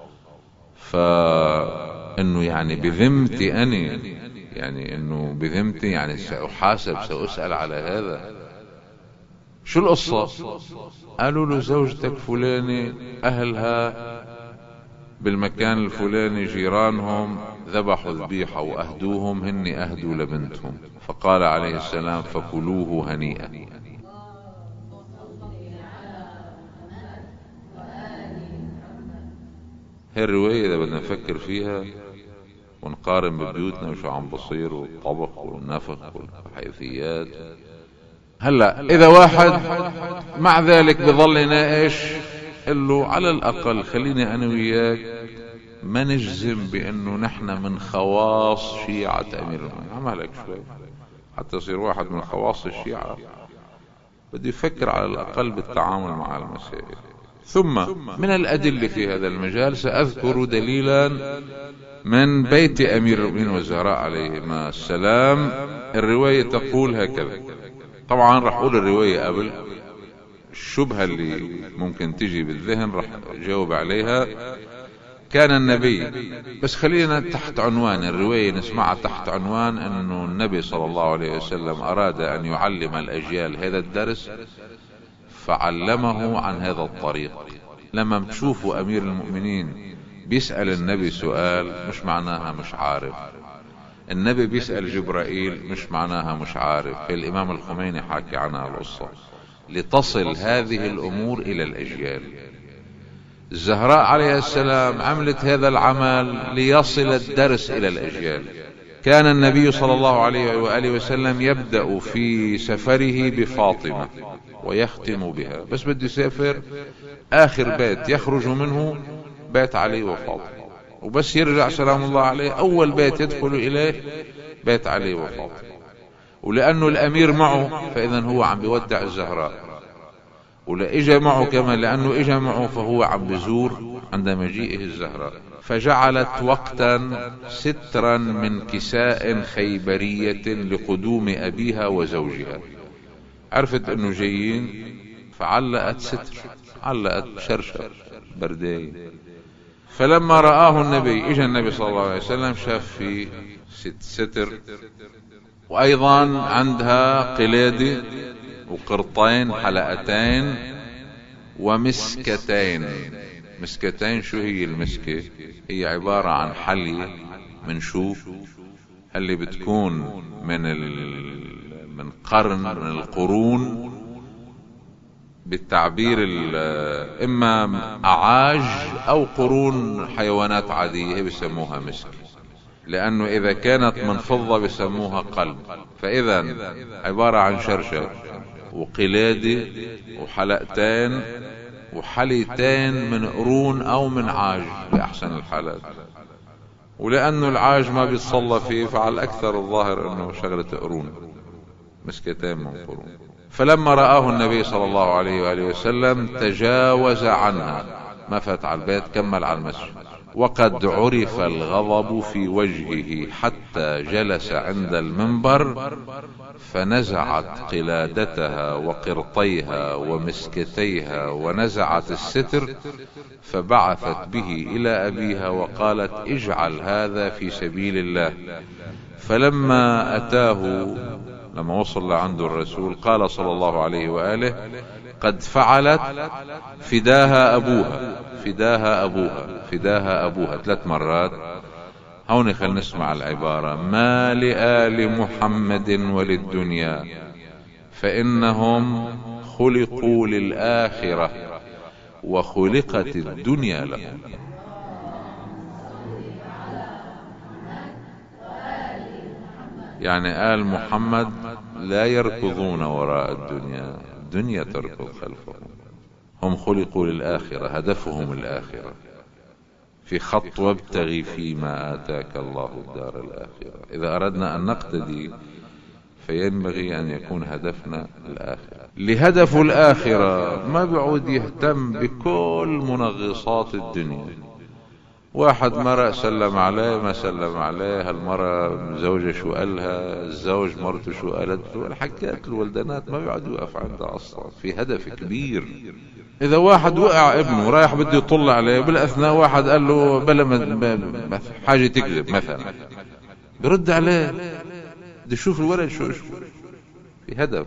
فانه يعني بذمتي اني، يعني انه بذمتي يعني سأحاسب سأسأل على هذا. شو القصة؟ قالوا له زوجتك فلانة اهلها بالمكان الفلاني جيرانهم ذبحوا ذبيحة واهدوهم، هن اهدوا لبنتهم. فقال عليه السلام فكلوه هنيئا. هي الرواية اذا بدنا نفكر فيها ونقارن ببيوتنا وشو عم بصير والطبخ والنفخ والحيثيات. هلا اذا واحد مع ذلك بظل يناقش، قل له على الاقل خليني انا وياك ما نجزم بانه نحن من خواص شيعة امير المؤمنين. عملك شوي حتى يصير واحد من خواص الشيعة، بده يفكر على الاقل بالتعامل مع المسائل. ثم من الادلة في هذا المجال ساذكر دليلا من بيت امير المؤمنين والزهراء عليهما السلام. الرواية تقول هكذا، طبعا رح اقول الرواية قبل الشبهة اللي ممكن تجي بالذهن رح جاوب عليها. كان النبي، بس خلينا تحت عنوان الرواية نسمعها تحت عنوان انه النبي صلى الله عليه وسلم اراد ان يعلم الاجيال هذا الدرس، فعلمه عن هذا الطريق. لما بتشوفوا امير المؤمنين بيسأل النبي سؤال مش معناها مش عارف، النبي بيسأل جبرائيل مش معناها مش عارف. الامام الخميني حكى عنها القصة لتصل هذه الامور الى الاجيال. الزهراء عليه السلام عملت هذا العمل ليصل الدرس الى الاجيال. كان النبي صلى الله عليه وآله وسلم يبدأ في سفره بفاطمة ويختم بها، بس بده يسافر آخر بيت يخرج منه بيت علي وفاطمة، وبس يرجع سلام الله عليه أول بيت يدخل إليه بيت علي وفاطمة. ولأنه الأمير معه فإذا هو عم بيودع الزهراء، ولا إجا معه كمان لأنه إجا معه فهو عم بزور عند مجيئه الزهراء. فجعلت وقتا سترا من كساء خيبرية لقدوم أبيها وزوجها. عرفت أنه جايين فعلقت ستر، علقت شرشر برداية. فلما رآه النبي، إجا النبي صلى الله عليه وسلم شاف في ست ستر، وأيضا عندها قلادة وقرطين حلقتين ومسكتين. مسكتين، شو هي المسكة؟ هي عبارة عن حلية من شو اللي بتكون من ال... من قرن من القرون، بالتعبير ال... اما اعاج او قرون حيوانات عادية بيسموها مسك، لانه اذا كانت من فضة بيسموها قلب. فاذا عبارة عن شرشة وقلادة وحلقتين وحليتين من قرون او من عاج باحسن الحالات. ولانه العاج ما بيتصلى فيه فعلى الاكثر الظاهر انه شغلة قرون، مسكتين من قرون. فلما رآه النبي صلى الله عليه وآله وسلم تجاوز عنها، ما فات على البيت، كمل على المسجد. وقد عرف الغضب في وجهه حتى جلس عند المنبر فنزعت قلادتها وقرطيها ومسكتيها ونزعت الستر، فبعثت به إلى أبيها وقالت اجعل هذا في سبيل الله. فلما أتاه، لما وصل لعنده الرسول، قال صلى الله عليه وآله قد فعلت فداها أبوها فداها أبوها فداها أبوها ثلاث مرات. هون خل نسمع العبارة: ما لآل محمد وللدنيا فإنهم خلقوا للآخرة وخلقت الدنيا لهم. يعني آل محمد لا يركضون وراء الدنيا، الدنيا تركض خلفهم. هم خلقوا للآخرة، هدفهم الآخرة. في خط وابتغي فيما آتاك الله الدار الآخرة. إذا أردنا أن نقتدي فينبغي أن يكون هدفنا الآخرة. لهدف الآخرة ما بيعود يهتم بكل منغصات الدنيا. واحد مرة سلم عليه ما سلم عليه، هالمرة زوجة شو قالها، الزوج مرته شو قالت له، الحكايات الولدانات ما بيعود يوقف عندها أصلا. في هدف كبير. إذا واحد وقع ابنه رايح بده يطلع عليه، بالأثناء واحد قال له بلا حاجة تكذب مثلا، برد عليه بده يشوف الولد شو شو في هدف.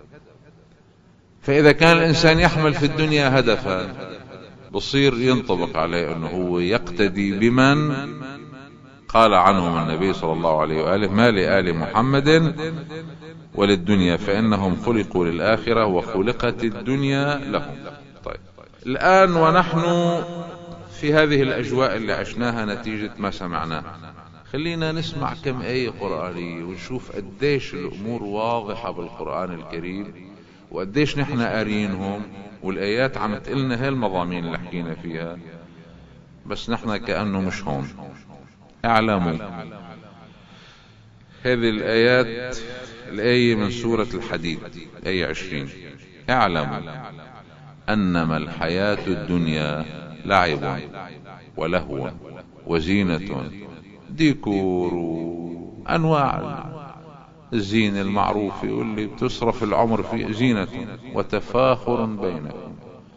فإذا كان الإنسان يحمل في الدنيا هدفا بصير ينطبق عليه أنه هو يقتدي بمن قال عنهم النبي صلى الله عليه وآله: ما لآل محمد وللدنيا فإنهم خلقوا للآخرة وخلقت الدنيا لهم. طيب، الآن ونحن في هذه الأجواء اللي عشناها نتيجة ما سمعناه، خلينا نسمع كم آية قرآنية ونشوف قديش الأمور واضحة بالقرآن الكريم، وقديش نحن قارينهم، والآيات عم تقلنا هاي المضامين اللي حكينا فيها، بس نحن كأنه مش هون. اعلموا، هذه الآيات، الآية من سورة الحديد آية عشرين: اعلموا أنما الحياة الدنيا لعب ولهو وزينة، ديكور وأنواع الزينة المعروفة واللي بتصرف العمر في زينة، وتفاخر بينكم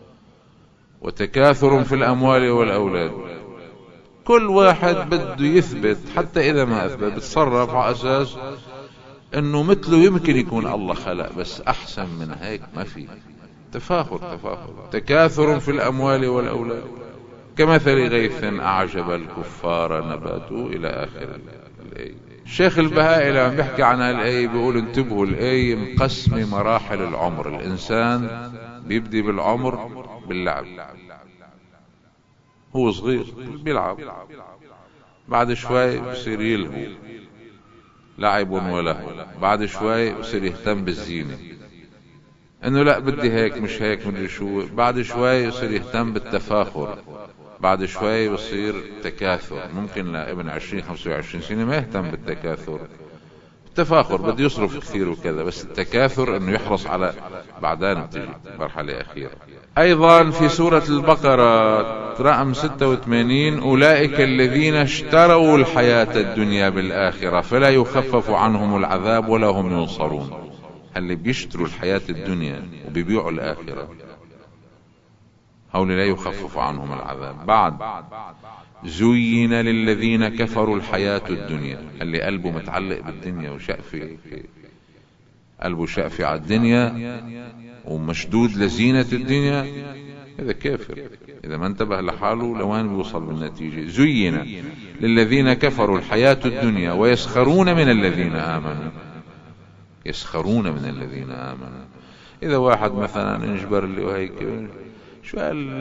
وتكاثر في الأموال والأولاد. كل واحد بده يثبت، حتى إذا ما أثبت بتصرف على أساس أنه مثله يمكن يكون الله خلق، بس أحسن من هيك ما في. تفاخر تفاخر تكاثر في الأموال والأولاد كمثل غيث أعجب الكفار نباته إلى آخر الآية. الشيخ البهائي لما بيحكي عن الآية بيقول انتبهوا، الآية مقسم مراحل العمر. الإنسان بيبدي بالعمر باللعب، هو صغير بيلعب، بعد شوي بصير يلهو لعب ولهو، بعد شوي بصير يهتم بالزينة، انه لا بدي هيك مش هيك مدري شو، بعد شوي يصير يهتم بالتفاخر، بعد شوي بصير تكاثر. ممكن لابن عشرين خمسة وعشرين سنة ما يهتم بالتكاثر، التفاخر بده يصرف كثير وكذا، بس التكاثر انه يحرص على بعدين بتجي مرحلة اخيرة. ايضا في سورة البقرة رقم ستة وثمانين اولئك الذين اشتروا الحياة الدنيا بالاخرة فلا يخفف عنهم العذاب ولا هم ينصرون. اللي بيشتروا الحياة الدنيا وبيبيعوا الاخرة هؤلاء لا يخفف عنهم العذاب. بعد زين للذين كفروا الحياة الدنيا، اللي قلبه متعلق بالدنيا وشقفي قلبه شقفي على الدنيا ومشدود لزينة الدنيا، هذا كافر إذا ما انتبه لحاله لوين بيوصل بالنتيجة. زين للذين كفروا الحياة الدنيا ويسخرون من الذين آمنوا، يسخرون من الذين آمنوا. إذا واحد مثلا انجبر اللي وهيك شو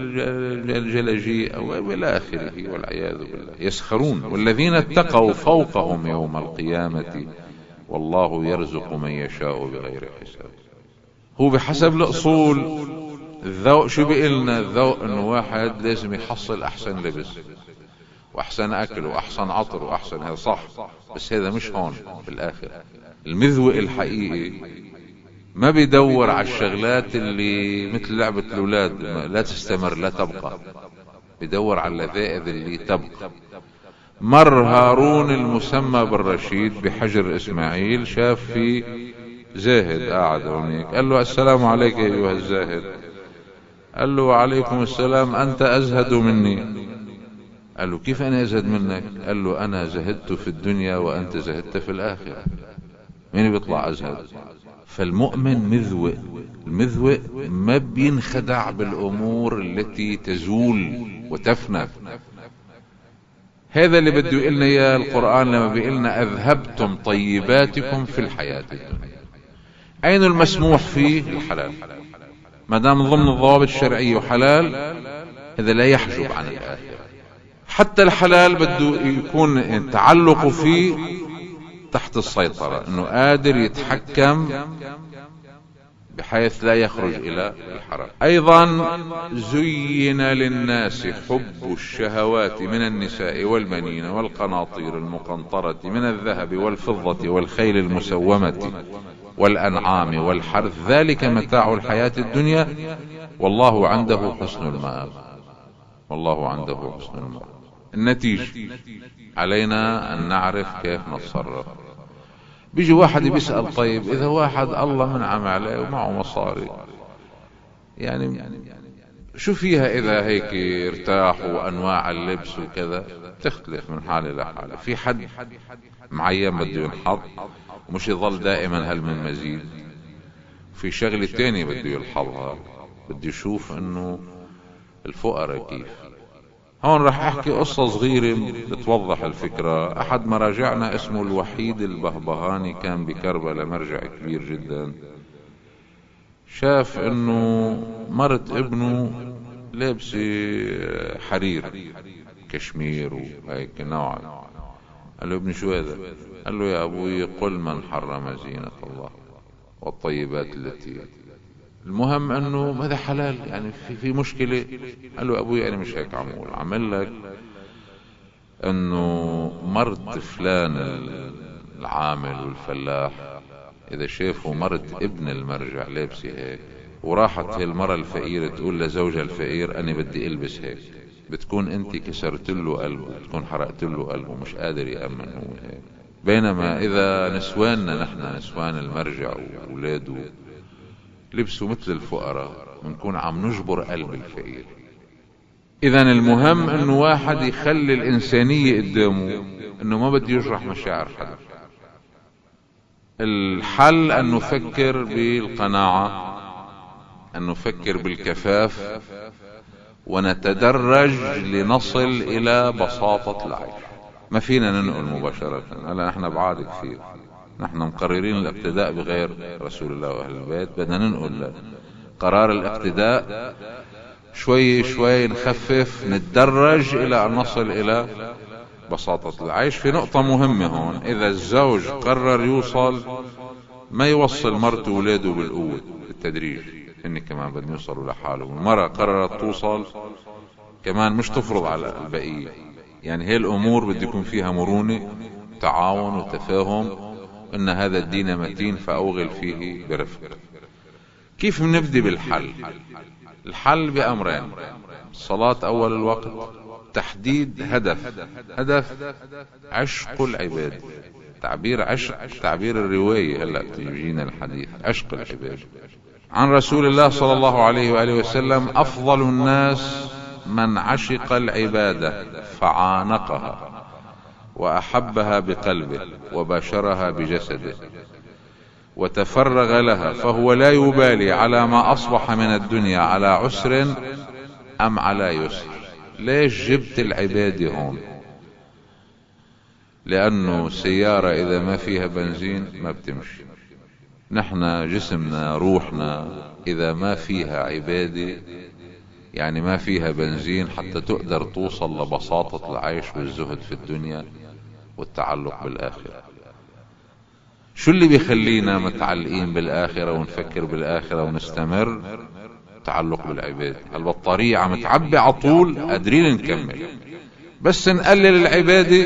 الجلجي أو إلى آخره والعياذ بالله، يسخرون. والذين اتقوا فوقهم يوم القيامة والله يرزق من يشاء بغير حساب. هو بحسب الأصول الذوق شو بيقلنا؟ الذوق انه واحد لازم يحصل احسن لبس واحسن اكل واحسن عطر واحسن، هذا صح، بس هذا مش هون بالاخر. المذوق الحقيقي ما بيدور على الشغلات اللي مثل لعبة الاولاد لا تستمر لا تبقى، بيدور على اللذائذ اللي تبقى. مر هارون المسمى بالرشيد بحجر اسماعيل، شاف في زاهد قاعد هناك، قال له السلام عليك ايها الزاهد. قال له وعليكم السلام، انت ازهد مني. قال له كيف انا ازهد منك؟ قال له انا زهدت في الدنيا وانت زهدت في الاخرة، مين بيطلع ازهد؟ فالمؤمن مذوق، المذوق ما بينخدع بالامور التي تزول وتفنى. هذا اللي بده يقلنا اياه القرآن لما بيقلنا اذهبتم طيباتكم في الحياة الدنيا. اين المسموح فيه؟ الحلال، ما دام ضمن الضوابط الشرعية وحلال، هذا لا يحجب عن الآخرة. حتى الحلال بده يكون تعلق فيه تحت السيطرة، انه قادر يتحكم بحيث لا يخرج الى الحرام. ايضا زين للناس حب الشهوات من النساء والبنين والقناطير المقنطرة من الذهب والفضة والخيل المسومة والأنعام والحرث، ذلك متاع الحياة الدنيا والله عنده حسن المآب، والله عنده حسن المآب. النتيجة علينا أن نعرف كيف نتصرف. بيجي واحد بيسأل طيب إذا واحد الله منعم عليه ومعه مصاري، يعني شو فيها إذا هيك ارتاح وأنواع اللبس وكذا؟ تختلف من حالة لحالة. في حد معين بده ينحط ومش يظل دائما هل من مزيد، في شغلة تانية بده يلحظها، بده يشوف انه الفقراء كيف. هون رح احكي قصة صغيرة بتوضح الفكرة. احد مراجعنا اسمه الوحيد البهبهاني، كان بكربلاء مرجع كبير جدا، شاف انه مرت ابنه لابسة حرير كشمير وهيك نوع. قال له ابني شو هذا؟ قال له يا ابوي قل من حرم زينة الله والطيبات التي، المهم انه هذا حلال، يعني في, في مشكلة؟ قال له ابوي انا مش هيك عمول، عمل لك انه مرت فلان العامل والفلاح اذا شافوا مرت ابن المرجع لابسة هيك وراحت هي المرة الفقيرة تقول لزوجها الفقير انا بدي البس هيك، بتكون انت كسرت له قلبه، بتكون حرقت له قلبه، مش قادر يأمن هو هيك. بينما اذا نسواننا نحن نسوان المرجع واولاده لبسوا مثل الفقراء بنكون عم نجبر قلب الفقير. اذا المهم انه واحد يخلي الانسانية قدامه، انه ما بده يجرح مشاعر حدا. الحل ان نفكر بالقناعة أن نفكر بالكفاف ونتدرج لنصل إلى بساطة العيش. ما فينا ننقل مباشرة، هلا نحن بعاد كثير، نحن مقررين الاقتداء بغير رسول الله وأهل البيت، بدنا ننقل قرار الاقتداء شوي شوي، نخفف نتدرج إلى أن نصل إلى بساطة العيش. في نقطة مهمة هون، إذا الزوج قرر يوصل، ما يوصل مرته وولاده بالقوة، بالتدريج، هن كمان بدهم يوصلوا لحالهم. المرأة قررت توصل كمان مش تفرض على البقية، يعني هي الأمور بده يكون فيها مرونة، تعاون وتفاهم، إن هذا الدين متين فأوغل فيه برفق. كيف بنبدي بالحل؟ الحل بأمرين: الصلاة أول الوقت، تحديد هدف، هدف عشق العباد. تعبير عشق، تعبير الرواية هلأ تجينا الحديث، عشق العباد. عن رسول الله صلى الله عليه وآله وسلم: أفضل الناس من عشق العبادة فعانقها وأحبها بقلبه وباشرها بجسده وتفرغ لها، فهو لا يبالي على ما أصبح من الدنيا على عسر أم على يسر. ليش جبت العبادة هون؟ لأنه سيارة إذا ما فيها بنزين ما بتمشي. نحن جسمنا، روحنا، إذا ما فيها عبادة، يعني ما فيها بنزين حتى تقدر توصل لبساطة العيش والزهد في الدنيا والتعلق بالآخرة. شو اللي بيخلينا متعلقين بالآخرة ونفكر بالآخرة ونستمر؟ تعلق بالعبادة. البطارية عم تعبي عطول، قادرين نكمل، بس نقلل العبادة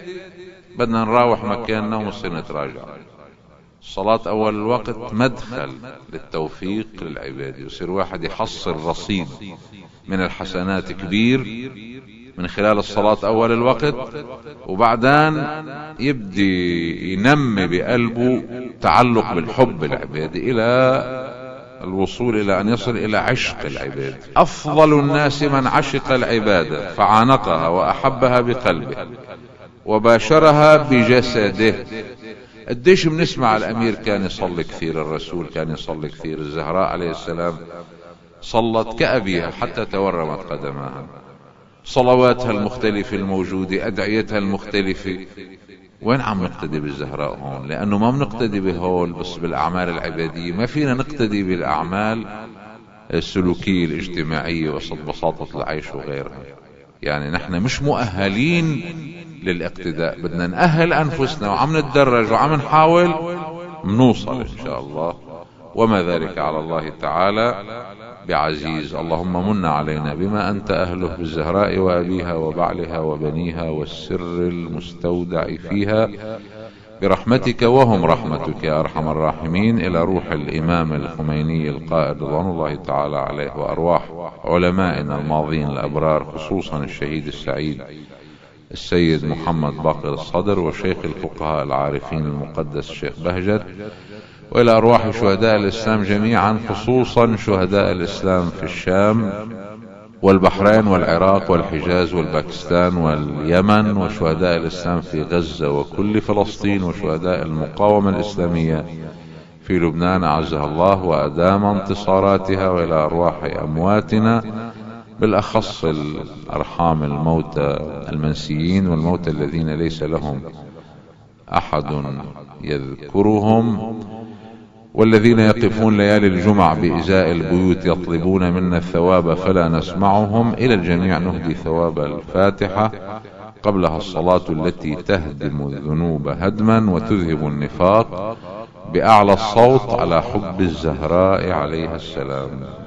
بدنا نراوح مكاننا ونصير نتراجع. الصلاة أول الوقت مدخل للتوفيق للعبادة، يصير واحد يحصل رصيد من الحسنات كبير من خلال الصلاة أول الوقت، وبعدين يبدي ينمي بقلبه تعلق بالحب بالعبادة إلى الوصول إلى أن يصل إلى عشق العبادة. أفضل الناس من عشق العبادة فعانقها وأحبها بقلبه وباشرها بجسده. قديش بنسمع الأمير كان يصلي كثير، الرسول كان يصلي كثير، الزهراء عليه السلام صلت كأبيها حتى تورمت قدماها، صلواتها المختلفة الموجودة، أدعيتها المختلفة. وين عم نقتدي بالزهراء هون؟ لأنه ما بنقتدي بهول بس بالأعمال العبادية، ما فينا نقتدي بالأعمال السلوكية الاجتماعية وبساطة العيش وغيرها. يعني نحن مش مؤهلين للاقتداء، بدنا نأهل أنفسنا، وعم نتدرج وعم نحاول منوصل إن شاء الله، وما ذلك على الله تعالى بعزيز. اللهم من علينا بما أنت أهله بالزهراء وأبيها وبعلها وبنيها والسر المستودع فيها برحمتك وهم رحمتك يا أرحم الراحمين. إلى روح الإمام الخميني القائد رضوان الله تعالى عليه، وأرواح علمائنا الماضين الأبرار، خصوصا الشهيد السعيد السيد محمد باقر الصدر، وشيخ الفقهاء العارفين المقدس الشيخ بهجت، وإلى أرواح شهداء الإسلام جميعا، خصوصا شهداء الإسلام في الشام والبحرين والعراق والحجاز والباكستان واليمن، وشهداء الإسلام في غزة وكل فلسطين، وشهداء المقاومة الإسلامية في لبنان أعزها الله وأدام انتصاراتها، وإلى أرواح أمواتنا بالأخص الأرحام الموتى المنسيين والموتى الذين ليس لهم أحد يذكرهم، والذين يقفون ليالي الجمع بإزاء البيوت يطلبون منا الثواب فلا نسمعهم. إلى الجميع نهدي ثواب الفاتحة قبلها الصلاة التي تهدم الذنوب هدما وتذهب النفاق بأعلى الصوت على حب الزهراء عليها السلام.